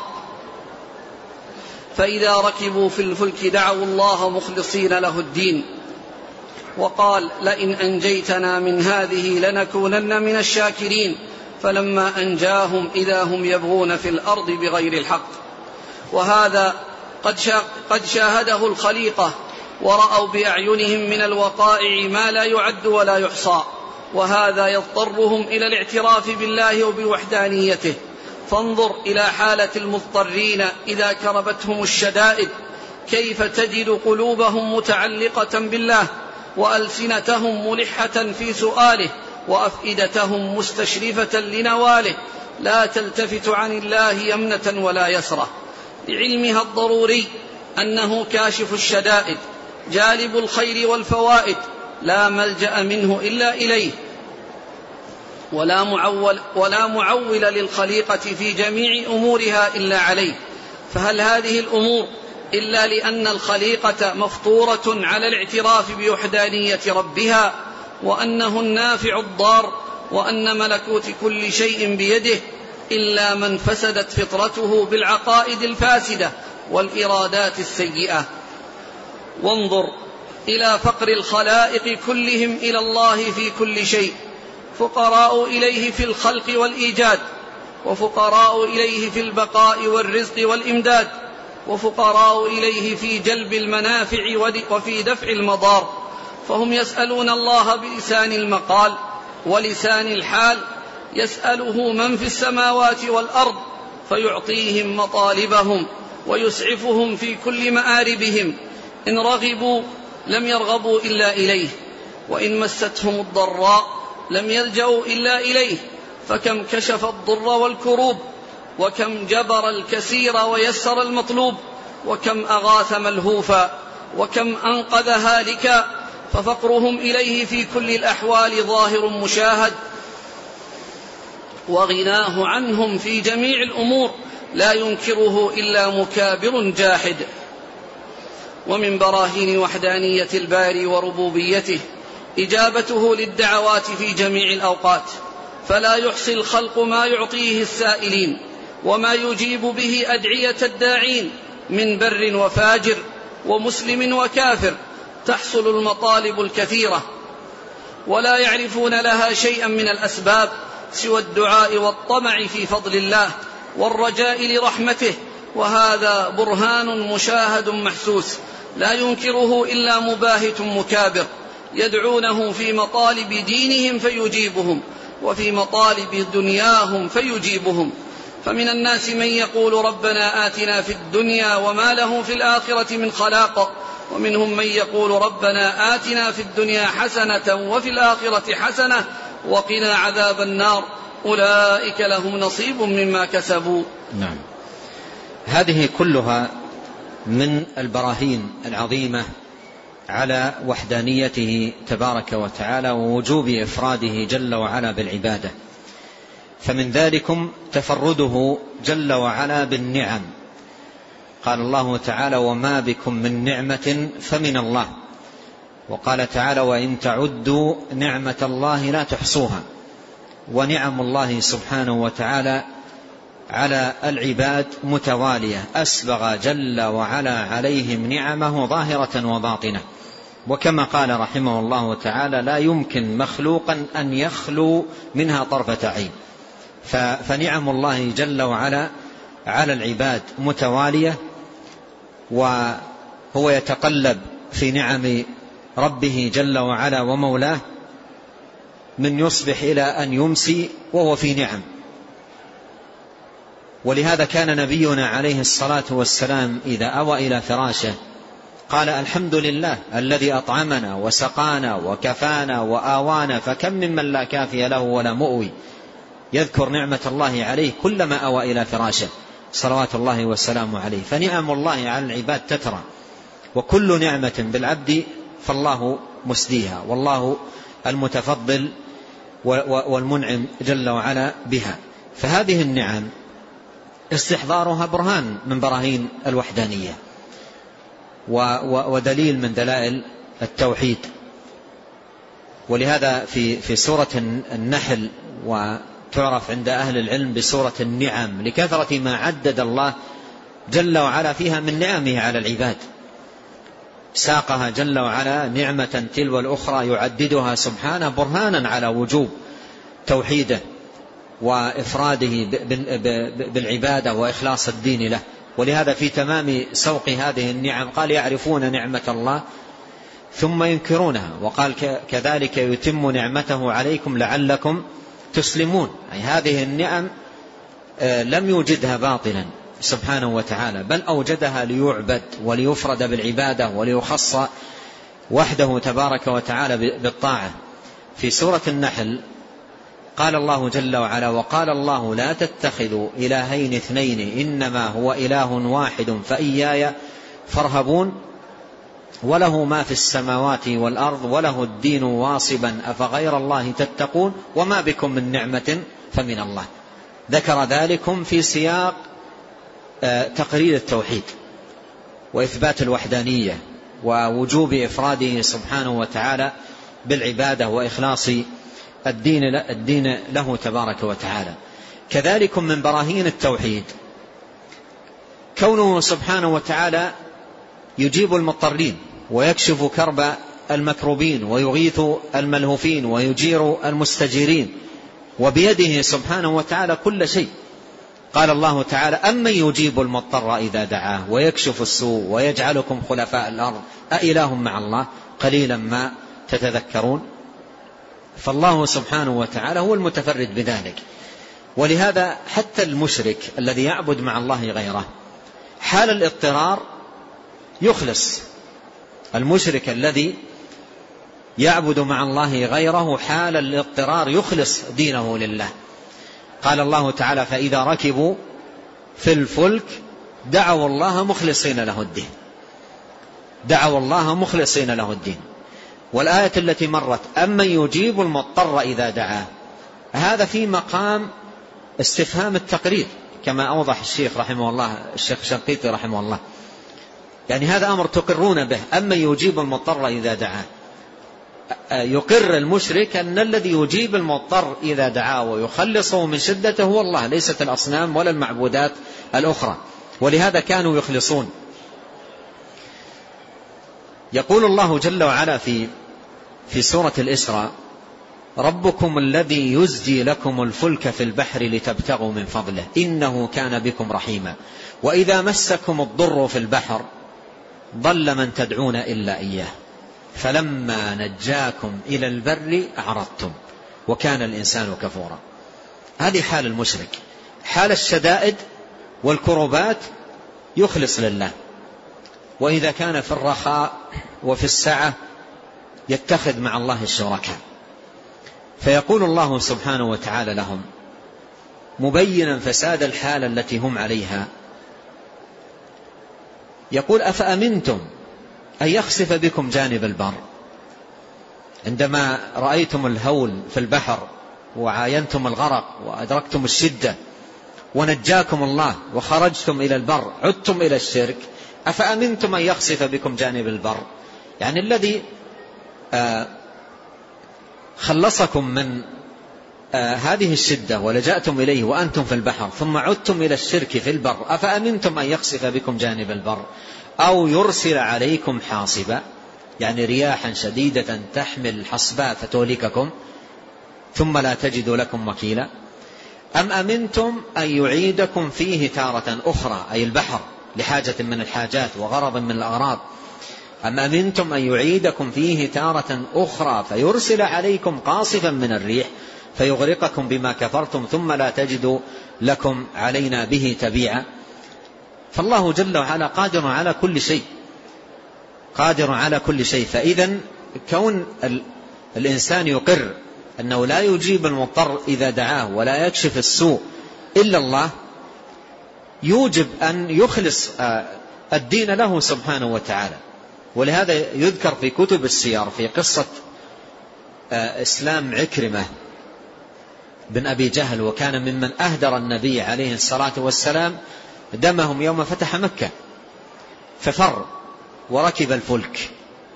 فإذا ركبوا في الفلك دعوا الله مخلصين له الدين، وقال لئن أنجيتنا من هذه لنكونن من الشاكرين، فلما أنجاهم إذا هم يبغون في الأرض بغير الحق. وهذا قد شاهده الخليقة ورأوا بأعينهم من الوقائع ما لا يعد ولا يحصى، وهذا يضطرهم إلى الاعتراف بالله وبوحدانيته. فانظر إلى حالة المضطرين إذا كربتهم الشدائد، كيف تجد قلوبهم متعلقة بالله، وألسنتهم ملحة في سؤاله، وأفئدتهم مستشرفة لنواله، لا تلتفت عن الله يمنة ولا يسرة، لعلمها الضروري أنه كاشف الشدائد جالب الخير والفوائد، لا ملجأ منه إلا إليه، ولا معول, ولا معول للخليقة في جميع أمورها إلا عليه. فهل هذه الأمور إلا لأن الخليقة مفطورة على الاعتراف بوحدانية ربها، وأنه النافع الضار، وأن ملكوت كل شيء بيده، إلا من فسدت فطرته بالعقائد الفاسدة والإرادات السيئة. وانظر إلى فقر الخلائق كلهم إلى الله في كل شيء، فقراء إليه في الخلق والإيجاد، وفقراء إليه في البقاء والرزق والإمداد، وفقراء إليه في جلب المنافع وفي دفع المضار. فهم يسألون الله بلسان المقال ولسان الحال، يسأله من في السماوات والأرض فيعطيهم مطالبهم ويسعفهم في كل مآربهم. إن رغبوا لم يرغبوا إلا إليه، وإن مستهم الضراء لم يلجأوا إلا إليه. فكم كشف الضر والكروب، وكم جبر الكثير ويسر المطلوب، وكم أغاث ملهوفا، وكم أنقذ هالكا. ففقرهم إليه في كل الأحوال ظاهر مشاهد، وغناه عنهم في جميع الأمور لا ينكره إلا مكابر جاحد. ومن براهين وحدانية الباري وربوبيته إجابته للدعوات في جميع الأوقات، فلا يحصي الخلق ما يعطيه السائلين، وما يجيب به أدعية الداعين من بر وفاجر ومسلم وكافر. تحصل المطالب الكثيرة ولا يعرفون لها شيئا من الأسباب سوى الدعاء والطمع في فضل الله والرجاء لرحمته، وهذا برهان مشاهد محسوس لا ينكره إلا مباهت مكابر. يدعونه في مطالب دينهم فيجيبهم، وفي مطالب دنياهم فيجيبهم. فمن الناس من يقول ربنا آتنا في الدنيا وما له في الآخرة من خلاق، ومنهم من يقول ربنا آتنا في الدنيا حسنة وفي الآخرة حسنة وقنا عذاب النار، أولئك لهم نصيب مما كسبوا. نعم، هذه كلها من البراهين العظيمة على وحدانيته تبارك وتعالى ووجوب إفراده جل وعلا بالعبادة. فمن ذلكم تفرده جل وعلا بالنعم، قال الله تعالى وما بكم من نعمة فمن الله، وقال تعالى وإن تعدوا نعمة الله لا تحصوها. ونعم الله سبحانه وتعالى على العباد متوالية، أسبغ جل وعلا عليهم نعمه ظاهرة وباطنة، وكما قال رحمه الله تعالى: لا يمكن مخلوقا أن يخلو منها طرفة عين. فنعم الله جل وعلا على العباد متوالية، وهو يتقلب في نعم ربه جل وعلا ومولاه من يصبح إلى أن يمسي وهو في نعم. ولهذا كان نبينا عليه الصلاة والسلام إذا أوى إلى فراشه قال: الحمد لله الذي أطعمنا وسقانا وكفانا وآوانا، فكم ممن لا كافي له ولا مؤوي. يذكر نعمة الله عليه كلما أوى إلى فراشه صلوات الله والسلام عليه. فنعم الله على العباد تترى، وكل نعمة بالعبد فالله مسديها، والله المتفضل والمنعم جل وعلا بها. فهذه النعم استحضارها برهان من براهين الوحدانية، ودليل من دلائل التوحيد. ولهذا في في سورة النحل، وتعرف عند أهل العلم بسورة النعم لكثرة ما عدد الله جل وعلا فيها من نعمه على العباد. ساقها جل وعلا نعمة تلو الأخرى يعددها سبحانه برهانا على وجوب توحيده وإفراده بالعبادة وإخلاص الدين له. ولهذا في تمام سوق هذه النعم قال: يعرفون نعمة الله ثم ينكرونها، وقال: كذلك يتم نعمته عليكم لعلكم تسلمون. أي هذه النعم لم يوجدها باطلا سبحانه وتعالى، بل أوجدها ليعبد وليفرد بالعبادة وليخص وحده تبارك وتعالى بالطاعة. في سورة النحل قال الله جل وعلا: وقال الله لا تتخذوا إلهين اثنين إنما هو إله واحد فإياي فارهبون وله ما في السماوات والأرض وله الدين واصبا أفغير الله تتقون وما بكم من نعمة فمن الله. ذكر ذلكم في سياق تقرير التوحيد وإثبات الوحدانية ووجوب إفراده سبحانه وتعالى بالعبادة وإخلاص الدين الدين له تبارك وتعالى. كذلك من براهين التوحيد كونه سبحانه وتعالى يجيب المضطرين ويكشف كرب المكروبين ويغيث الملهوفين ويجير المستجيرين، وبيده سبحانه وتعالى كل شيء. قال الله تعالى: أمن يجيب المضطر إذا دعاه ويكشف السوء ويجعلكم خلفاء الأرض أإله مع الله قليلا ما تتذكرون. فالله سبحانه وتعالى هو المتفرد بذلك. ولهذا حتى المشرك الذي يعبد مع الله غيره حال الاضطرار يخلص. المشرك الذي يعبد مع الله غيره حال الاضطرار يخلص دينه لله. قال الله تعالى: فإذا ركبوا في الفلك دعوا الله مخلصين له الدين دعوا الله مخلصين له الدين. والآية التي مرت: أمن يجيب المضطر إذا دعاه، هذا في مقام استفهام التقرير كما أوضح الشيخ رحمه الله الشيخ شنقيطي رحمه الله. يعني هذا أمر تقرون به، أمن يجيب المضطر إذا دعاه. يقر المشرك أن الذي يجيب المضطر إذا دعاه ويخلصه من شدته هو الله، ليست الأصنام ولا المعبودات الأخرى. ولهذا كانوا يخلصون. يقول الله جل وعلا في في سورة الإسراء: ربكم الذي يزجي لكم الفلك في البحر لتبتغوا من فضله إنه كان بكم رحيما وإذا مسكم الضر في البحر ضل من تدعون إلا إياه فلما نجاكم إلى البر أعرضتم وكان الإنسان كفورا. هذه حال المشرك. حال الشدائد والكربات يخلص لله، وإذا كان في الرخاء وفي السعة يتخذ مع الله الشركاء. فيقول الله سبحانه وتعالى لهم مبينا فساد الحال التي هم عليها، يقول: أفأمنتم أن يخسف بكم جانب البر. عندما رأيتم الهول في البحر وعاينتم الغرق وأدركتم الشدة ونجاكم الله وخرجتم إلى البر عدتم إلى الشرك، أفأمنتم أن يخسف بكم جانب البر، يعني الذي خلصكم من هذه الشدة ولجأتم إليه وأنتم في البحر ثم عدتم إلى الشرك في البر، أفأمنتم أن يخسف بكم جانب البر أو يرسل عليكم حاصبا. يعني رياحا شديدة تحمل الحصباء فتهلككم ثم لا تجدوا لكم وكيلا؟ أم أمنتم أن يعيدكم فيه تارة أخرى، أي البحر لحاجة من الحاجات وغرض من الأغراض. أم أمنتم أن يعيدكم فيه تارة أخرى فيرسل عليكم قاصفا من الريح فيغرقكم بما كفرتم ثم لا تجدوا لكم علينا به تبيعا. فالله جل وعلا قادر على كل شيء، قادر على كل شيء. فإذا كون الإنسان يقر أنه لا يجيب المضطر إذا دعاه ولا يكشف السوء إلا الله يوجب أن يخلص الدين له سبحانه وتعالى. ولهذا يذكر في كتب السير في قصة إسلام عكرمة بن أبي جهل، وكان ممن أهدر النبي عليه الصلاة والسلام دمهم يوم فتح مكة، ففر وركب الفلك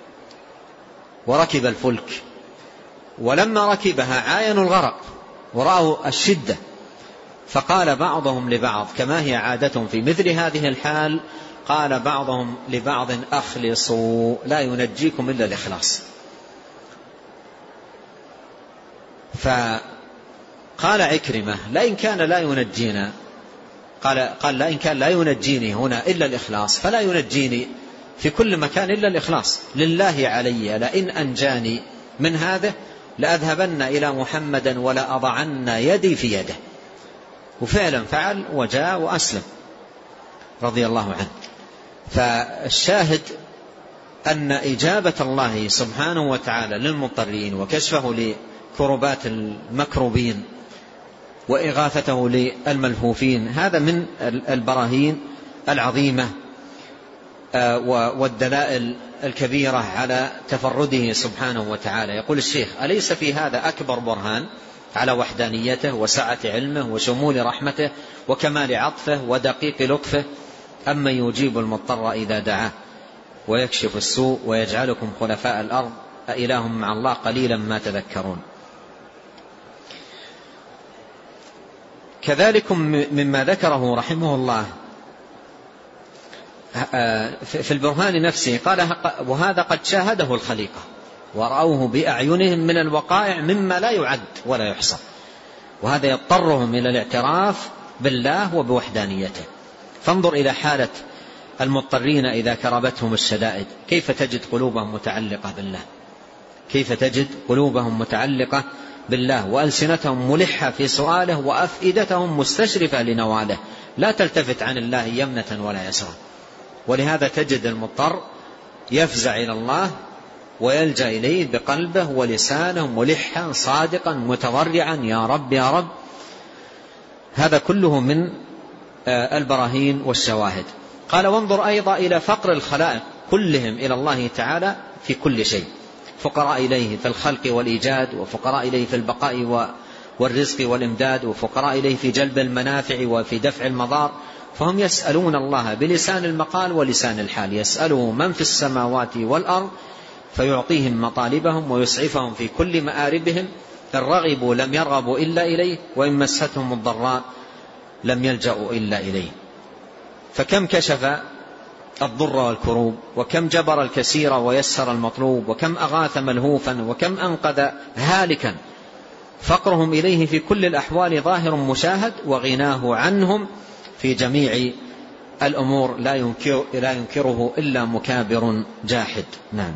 وركب الفلك ولما ركبها عاينوا الغرق ورأوا الشدة، فقال بعضهم لبعض كما هي عادتهم في مثل هذه الحال، قال بعضهم لبعض أخلصوا لا ينجيكم إلا الإخلاص. فقال عكرمة لئن كان لا ينجينا، قال, قال لئن كان لا ينجيني هنا إلا الإخلاص فلا ينجيني في كل مكان إلا الإخلاص. لله علي لئن أنجاني من هذا لأذهبن إلى محمد ولا أضعن يدي في يده. وفعلا فعل وجاء وأسلم رضي الله عنه. فالشاهد أن إجابة الله سبحانه وتعالى للمضطرين وكشفه لكربات المكروبين وإغاثته للملهوفين هذا من البراهين العظيمة والدلائل الكبيرة على تفرده سبحانه وتعالى. يقول الشيخ أليس في هذا أكبر برهان على وحدانيته وسعة علمه وشمول رحمته وكمال عطفه ودقيق لطفه؟ أما يجيب المضطر إذا دعاه ويكشف السوء ويجعلكم خلفاء الأرض أإله مع الله قليلا ما تذكرون. كذلك مما ذكره رحمه الله في البرهان نفسه قال وهذا قد شاهده الخليقة ورأوه بأعينهم من الوقائع مما لا يعد ولا يحصى، وهذا يضطرهم إلى الاعتراف بالله وبوحدانيته. فانظر إلى حالة المضطرين إذا كربتهم الشدائد كيف تجد قلوبهم متعلقة بالله، كيف تجد قلوبهم متعلقة بالله وألسنتهم ملحة في سؤاله وأفئدتهم مستشرفة لنواله لا تلتفت عن الله يمنة ولا يسرا. ولهذا تجد المضطر يفزع إلى الله ويلجأ إليه بقلبه ولسانه ملحا صادقا متضرعا يا رب يا رب. هذا كله من البراهين والشواهد. قال وانظر أيضا إلى فقر الخلائق كلهم إلى الله تعالى في كل شيء، فقراء إليه في الخلق والإيجاد، وفقراء إليه في البقاء والرزق والإمداد، وفقراء إليه في جلب المنافع وفي دفع المضار. فهم يسألون الله بلسان المقال ولسان الحال، يسأله من في السماوات والأرض فيعطيهم مطالبهم ويسعفهم في كل مآربهم. إن رغبوا لم يرغبوا إلا إليه وإن مستهم الضراء لم يلجأوا إلا إليه. فكم كشف الضر والكروب، وكم جبر الكثير ويسر المطلوب، وكم أغاث ملهوفا، وكم أنقذ هالكا. فقرهم إليه في كل الأحوال ظاهر مشاهد، وغناه عنهم في جميع الأمور لا ينكر لا ينكره إلا مكابر جاحد. نعم.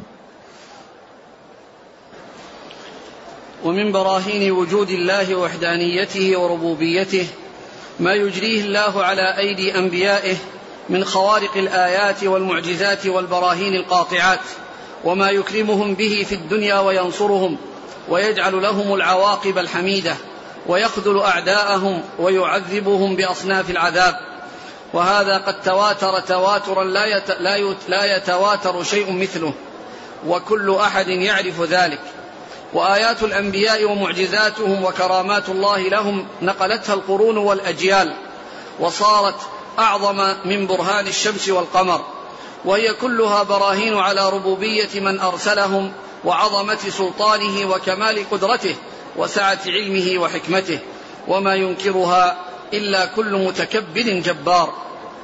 ومن براهين وجود الله ووحدانيته وربوبيته ما يجريه الله على أيدي أنبيائه من خوارق الآيات والمعجزات والبراهين القاطعات، وما يكرمهم به في الدنيا وينصرهم ويجعل لهم العواقب الحميدة، ويخذل أعداءهم ويعذبهم بأصناف العذاب. وهذا قد تواتر تواترا لا يتواتر شيء مثله، وكل أحد يعرف ذلك. وآيات الأنبياء ومعجزاتهم وكرامات الله لهم نقلتها القرون والأجيال، وصارت أعظم من برهان الشمس والقمر، وهي كلها براهين على ربوبية من أرسلهم وعظمة سلطانه وكمال قدرته وسعة علمه وحكمته، وما ينكرها إلا كل متكبر جبار.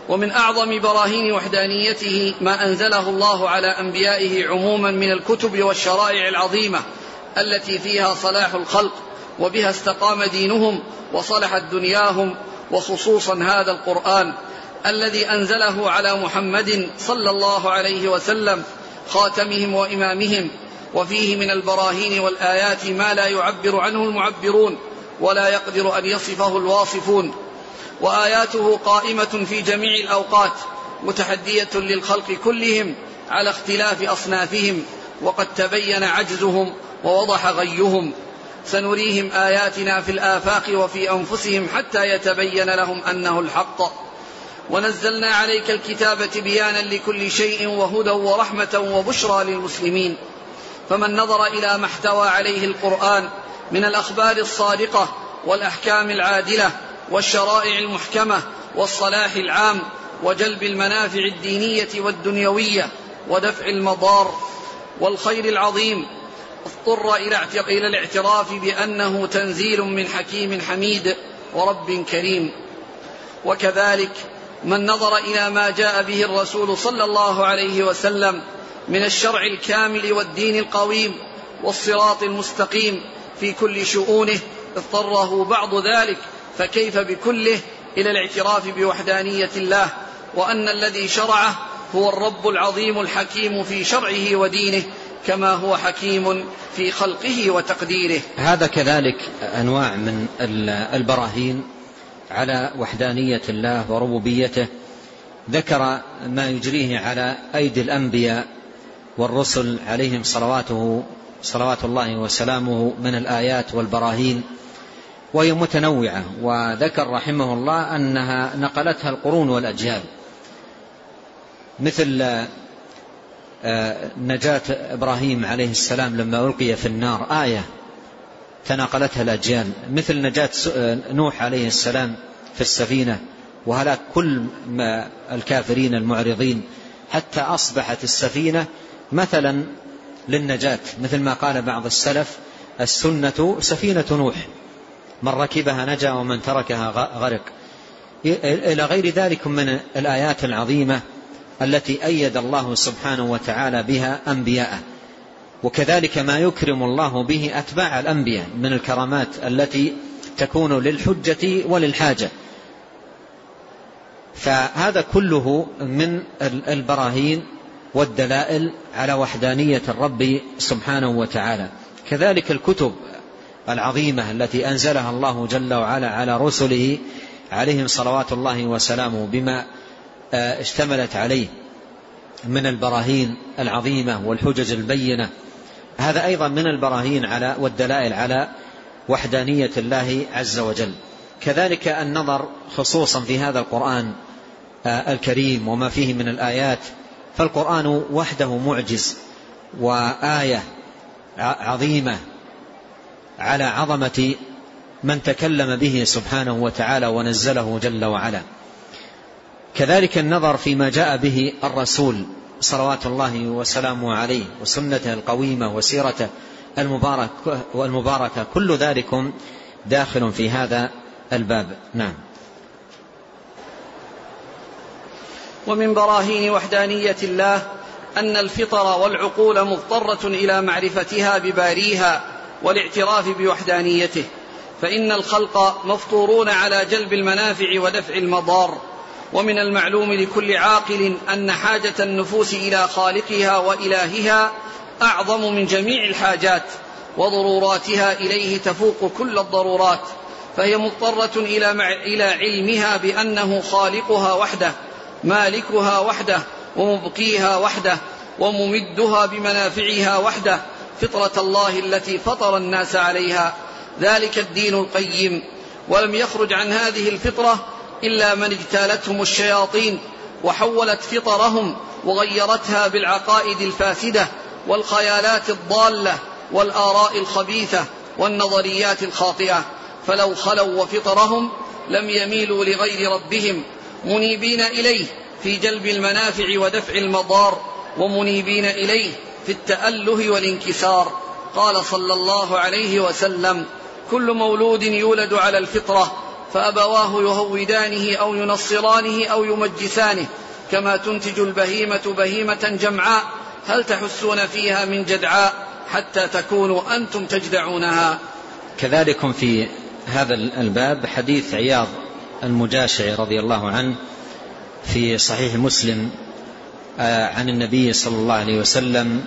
ومن أعظم براهين وحدانيته ما أنزله الله على أنبيائه عموما من الكتب والشرائع العظيمة التي فيها صلاح الخلق وبها استقام دينهم وصلحت دنياهم، وخصوصا هذا القرآن الذي أنزله على محمد صلى الله عليه وسلم خاتمهم وإمامهم، وفيه من البراهين والآيات ما لا يعبر عنه المعبرون ولا يقدر أن يصفه الواصفون، وآياته قائمة في جميع الأوقات متحدية للخلق كلهم على اختلاف أصنافهم، وقد تبين عجزهم ووضح غيهم. سنريهم آياتنا في الآفاق وفي أنفسهم حتى يتبين لهم أنه الحق. ونزلنا عليك الكتاب تبيانا لكل شيء وهدى ورحمة وبشرى للمسلمين. فمن نظر إلى ما احتوى عليه القرآن من الأخبار الصادقة والأحكام العادلة والشرائع المحكمة والصلاح العام وجلب المنافع الدينية والدنيوية ودفع المضار والخير العظيم، اضطر إلى الاعتراف بأنه تنزيل من حكيم حميد ورب كريم. وكذلك من نظر إلى ما جاء به الرسول صلى الله عليه وسلم من الشرع الكامل والدين القويم والصراط المستقيم في كل شؤونه اضطره بعض ذلك فكيف بكله إلى الاعتراف بوحدانية الله، وأن الذي شرعه هو الرب العظيم الحكيم في شرعه ودينه كما هو حكيم في خلقه وتقديره. هذا كذلك أنواع من البراهين على وحدانية الله وربوبيته، ذكر ما يجريه على أيدي الأنبياء والرسل عليهم صلواته صلوات الله وسلامه من الآيات والبراهين، وهي متنوعة، وذكر رحمه الله أنها نقلتها القرون والأجيال، مثل نجاة إبراهيم عليه السلام لما ألقي في النار، آية تناقلتها الأجيال، مثل نجاة نوح عليه السلام في السفينة وهلاك كل الكافرين المعرضين، حتى أصبحت السفينة مثلا للنجاة، مثل ما قال بعض السلف: السنة سفينة نوح، من ركبها نجا ومن تركها غرق، إلى غير ذلك من الآيات العظيمة التي أيد الله سبحانه وتعالى بها أنبياءه. وكذلك ما يكرم الله به أتباع الأنبياء من الكرامات التي تكون للحجة وللحاجة، فهذا كله من البراهين والدلائل على وحدانية الرب سبحانه وتعالى. كذلك الكتب العظيمة التي أنزلها الله جل وعلا على رسله عليهم صلوات الله وسلامه بما اشتملت عليه من البراهين العظيمة والحجج البينة، هذا أيضا من البراهين على والدلائل على وحدانية الله عز وجل. كذلك النظر خصوصا في هذا القرآن الكريم وما فيه من الآيات، فالقرآن وحده معجز وآية عظيمة على عظمة من تكلم به سبحانه وتعالى ونزله جل وعلا. كذلك النظر فيما جاء به الرسول صلوات الله وسلامه عليه وسنته القويمة وسيرته المباركة, والمباركة كل ذلك داخل في هذا الباب. نعم. ومن براهين وحدانية الله أن الفطر والعقول مضطرة إلى معرفتها بباريها والاعتراف بوحدانيته، فإن الخلق مفطورون على جلب المنافع ودفع المضار، ومن المعلوم لكل عاقل أن حاجة النفوس إلى خالقها وإلهها أعظم من جميع الحاجات، وضروراتها إليه تفوق كل الضرورات، فهي مضطرة إلى علمها بأنه خالقها وحده، مالكها وحده، ومبقيها وحده، وممدها بمنافعها وحده، فطرة الله التي فطر الناس عليها، ذلك الدين القيم. ولم يخرج عن هذه الفطرة إلا من اجتالتهم الشياطين وحولت فطرهم وغيرتها بالعقائد الفاسدة والخيالات الضالة والآراء الخبيثة والنظريات الخاطئة، فلو خلوا وفطرهم لم يميلوا لغير ربهم منيبين إليه في جلب المنافع ودفع المضار، ومنيبين إليه في التأله والانكسار. قال صلى الله عليه وسلم: كل مولود يولد على الفطرة فأبواه يهودانه أو ينصرانه أو يمجسانه، كما تنتج البهيمة بهيمة جمعاء هل تحسون فيها من جدعاء حتى تكونوا أنتم تجدعونها. كذلك في هذا الباب حديث عياض المجاشعي رضي الله عنه في صحيح مسلم عن النبي صلى الله عليه وسلم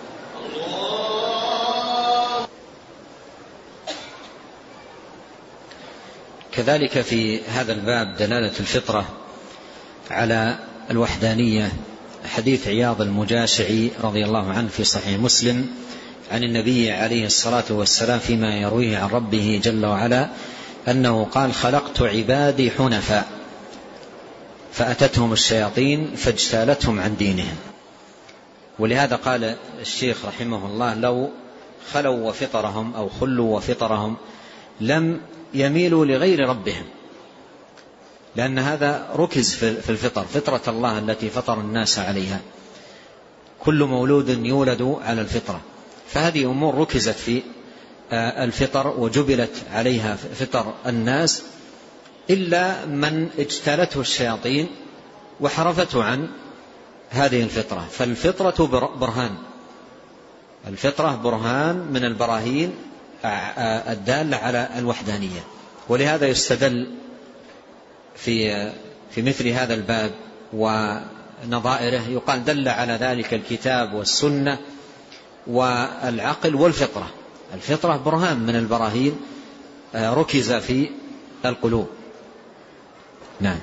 كذلك في هذا الباب دلالة الفطرة على الوحدانية، حديث عياض المجاشعي رضي الله عنه في صحيح مسلم عن النبي عليه الصلاة والسلام فيما يرويه عن ربه جل وعلا أنه قال: خلقت عبادي حنفاء فأتتهم الشياطين فاجتالتهم عن دينهم. ولهذا قال الشيخ رحمه الله: لو خلوا وفطرهم أو خلوا وفطرهم لم يميلوا لغير ربهم، لأن هذا ركز في الفطر، فطرة الله التي فطر الناس عليها، كل مولود يولد على الفطرة، فهذه أمور ركزت في الفطر وجبلت عليها فطر الناس، إلا من اجتالته الشياطين وحرفته عن هذه الفطرة. فالفطرة برهان، الفطرة برهان من البراهين الدالة على الوحدانية. ولهذا يستدل في في مثل هذا الباب ونظائره، يقال دل على ذلك الكتاب والسنة والعقل والفطرة. الفطرة برهان من البراهين ركز في القلوب. نعم.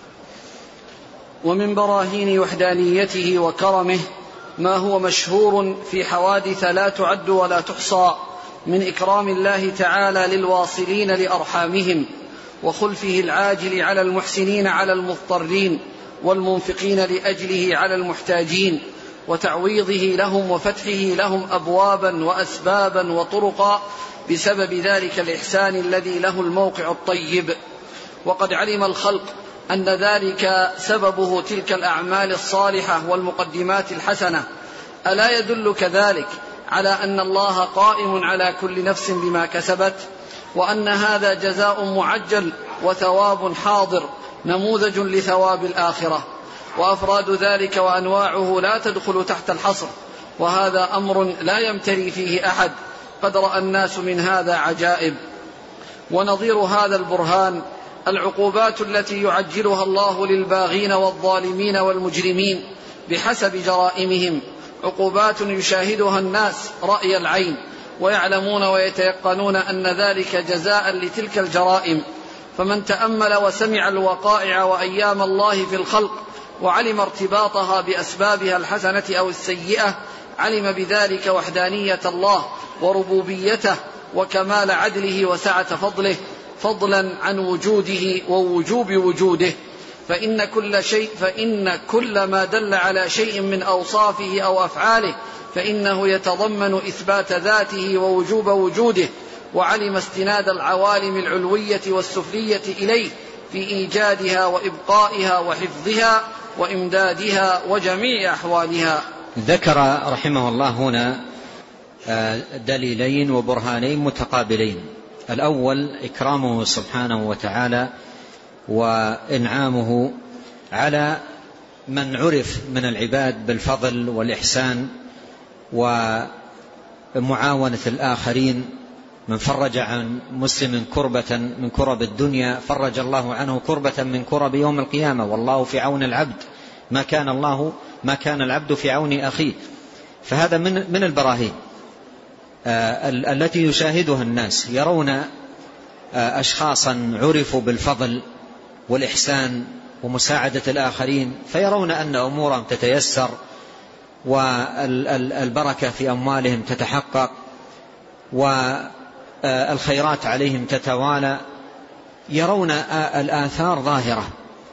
ومن براهين وحدانيته وكرمه ما هو مشهور في حوادث لا تعد ولا تحصى من إكرام الله تعالى للواصلين لأرحامهم، وخلفه العاجل على المحسنين على المضطرين، والمنفقين لأجله على المحتاجين، وتعويضه لهم وفتحه لهم أبوابا وأسبابا وطرقا بسبب ذلك الإحسان الذي له الموقع الطيب. وقد علم الخلق أن ذلك سببه تلك الأعمال الصالحة والمقدمات الحسنة. ألا يدل كذلك على أن الله قائم على كل نفس بما كسبت، وأن هذا جزاء معجل وثواب حاضر نموذج لثواب الآخرة، وأفراد ذلك وأنواعه لا تدخل تحت الحصر، وهذا أمر لا يمتري فيه أحد، قد رأى الناس من هذا عجائب. ونظير هذا البرهان العقوبات التي يعجلها الله للباغين والظالمين والمجرمين بحسب جرائمهم، عقوبات يشاهدها الناس رأي العين، ويعلمون ويتيقنون أن ذلك جزاء لتلك الجرائم. فمن تأمل وسمع الوقائع وأيام الله في الخلق وعلم ارتباطها بأسبابها الحسنة أو السيئة، علم بذلك وحدانية الله وربوبيته وكمال عدله وسعة فضله، فضلا عن وجوده ووجوب وجوده. فإن كل شيء فإن كل ما دل على شيء من أوصافه أو أفعاله فإنه يتضمن إثبات ذاته ووجوب وجوده، وعلم استناد العوالم العلوية والسفلية إليه في إيجادها وإبقائها وحفظها وإمدادها وجميع أحوالها. ذكر رحمه الله هنا دليلين وبرهانين متقابلين: الأول إكرامه سبحانه وتعالى وإنعامه على من عرف من العباد بالفضل والإحسان ومعاونة الآخرين. من فرج عن مسلم كربة من كرب الدنيا فرج الله عنه كربة من كرب يوم القيامة، والله في عون العبد ما كان الله ما كان العبد في عون أخيه. فهذا من من البراهين التي يشاهدها الناس، يرون أشخاصا عرفوا بالفضل والإحسان ومساعدة الآخرين، فيرون أن أمورهم تتيسر والبركة في أموالهم تتحقق والخيرات عليهم تتوالى، يرون الآثار ظاهرة.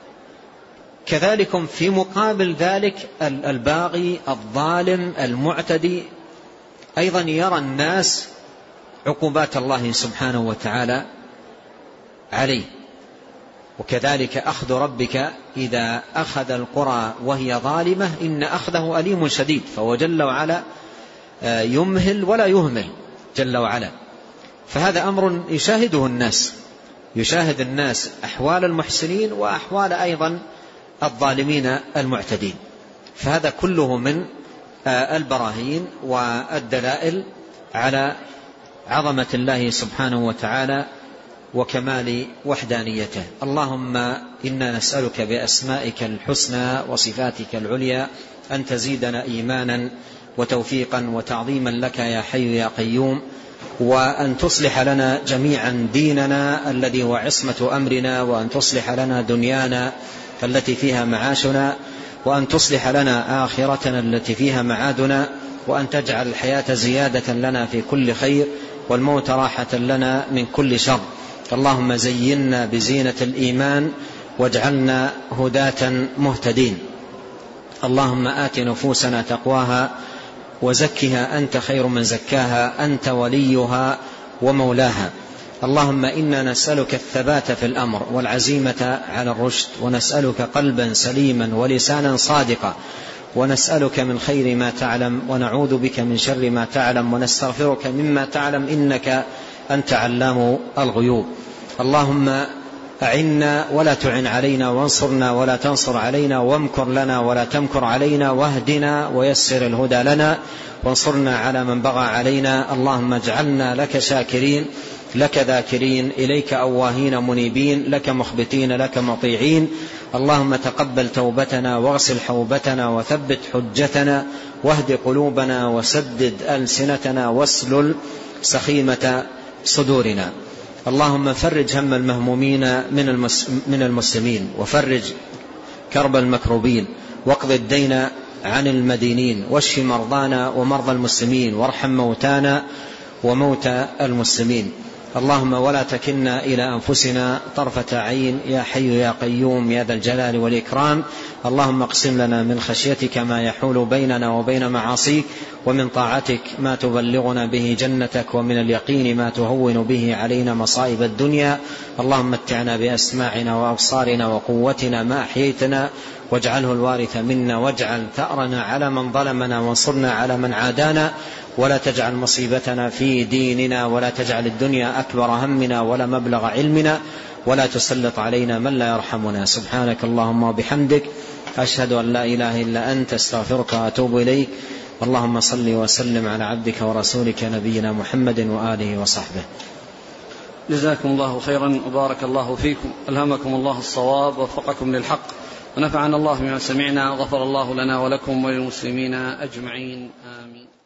كذلك في مقابل ذلك الباغي الظالم المعتدي أيضا يرى الناس عقوبات الله سبحانه وتعالى عليه. وكذلك أخذ ربك إذا أخذ القرى وهي ظالمة إن أخذه أليم شديد، فهو جل وعلا يمهل ولا يهمل جل وعلا. فهذا أمر يشاهده الناس يشاهد الناس أحوال المحسنين وأحوال أيضا الظالمين المعتدين. فهذا كله من البراهين والدلائل على عظمة الله سبحانه وتعالى وكمال وحدانيته. اللهم إنا نسألك بأسمائك الحسنى وصفاتك العليا أن تزيدنا إيمانا وتوفيقا وتعظيما لك يا حي يا قيوم، وأن تصلح لنا جميعا ديننا الذي هو عصمة أمرنا، وأن تصلح لنا دنيانا التي فيها معاشنا، وأن تصلح لنا آخرتنا التي فيها معادنا، وأن تجعل الحياة زيادة لنا في كل خير والموت راحة لنا من كل شر. اللهم زينا بزينة الإيمان واجعلنا هداة مهتدين. اللهم آت نفوسنا تقواها وزكها أنت خير من زكاها، أنت وليها ومولاها. اللهم إنا نسألك الثبات في الأمر والعزيمة على الرشد، ونسألك قلبا سليما ولسانا صادقا، ونسألك من خير ما تعلم ونعوذ بك من شر ما تعلم، ونستغفرك مما تعلم إنك أنت علام الغيوب. اللهم أعنا ولا تعن علينا، وانصرنا ولا تنصر علينا، وامكر لنا ولا تمكر علينا، واهدنا ويسر الهدى لنا، وانصرنا على من بغى علينا. اللهم اجعلنا لك شاكرين، لك ذاكرين، إليك أواهين منيبين، لك مخبتين، لك مطيعين. اللهم تقبل توبتنا واغسل حوبتنا وثبت حجتنا، واهد قلوبنا وسدد ألسنتنا واسلل سخيمة صدورنا. اللهم فرج هم المهمومين من المسلمين، وفرج كرب المكروبين، واقض الدين عن المدينين، واشف مرضانا ومرضى المسلمين، وارحم موتانا وموتى المسلمين. اللهم ولا تكلنا إلى أنفسنا طرفة عين يا حي يا قيوم يا ذا الجلال والإكرام. اللهم اقسم لنا من خشيتك ما يحول بيننا وبين معاصيك، ومن طاعتك ما تبلغنا به جنتك، ومن اليقين ما تهون به علينا مصائب الدنيا. اللهم متعنا بأسماعنا وأبصارنا وقوتنا ما أحييتنا، واجعله الوارث منا، واجعل ثأرنا على من ظلمنا، وانصرنا على من عادانا، ولا تجعل مصيبتنا في ديننا، ولا تجعل الدنيا أكبر همنا ولا مبلغ علمنا، ولا تسلط علينا من لا يرحمنا. سبحانك اللهم وبحمدك، أشهد أن لا إله إلا أنت، استغفرك وأتوب إليك. اللهم صل وسلم على عبدك ورسولك نبينا محمد وآله وصحبه. جزاكم الله خيرا وبارك الله فيكم، ألهمكم الله الصواب ووفقكم للحق، ونفعنا الله بما سمعنا، وغفر الله لنا ولكم وللمسلمين أجمعين، آمين.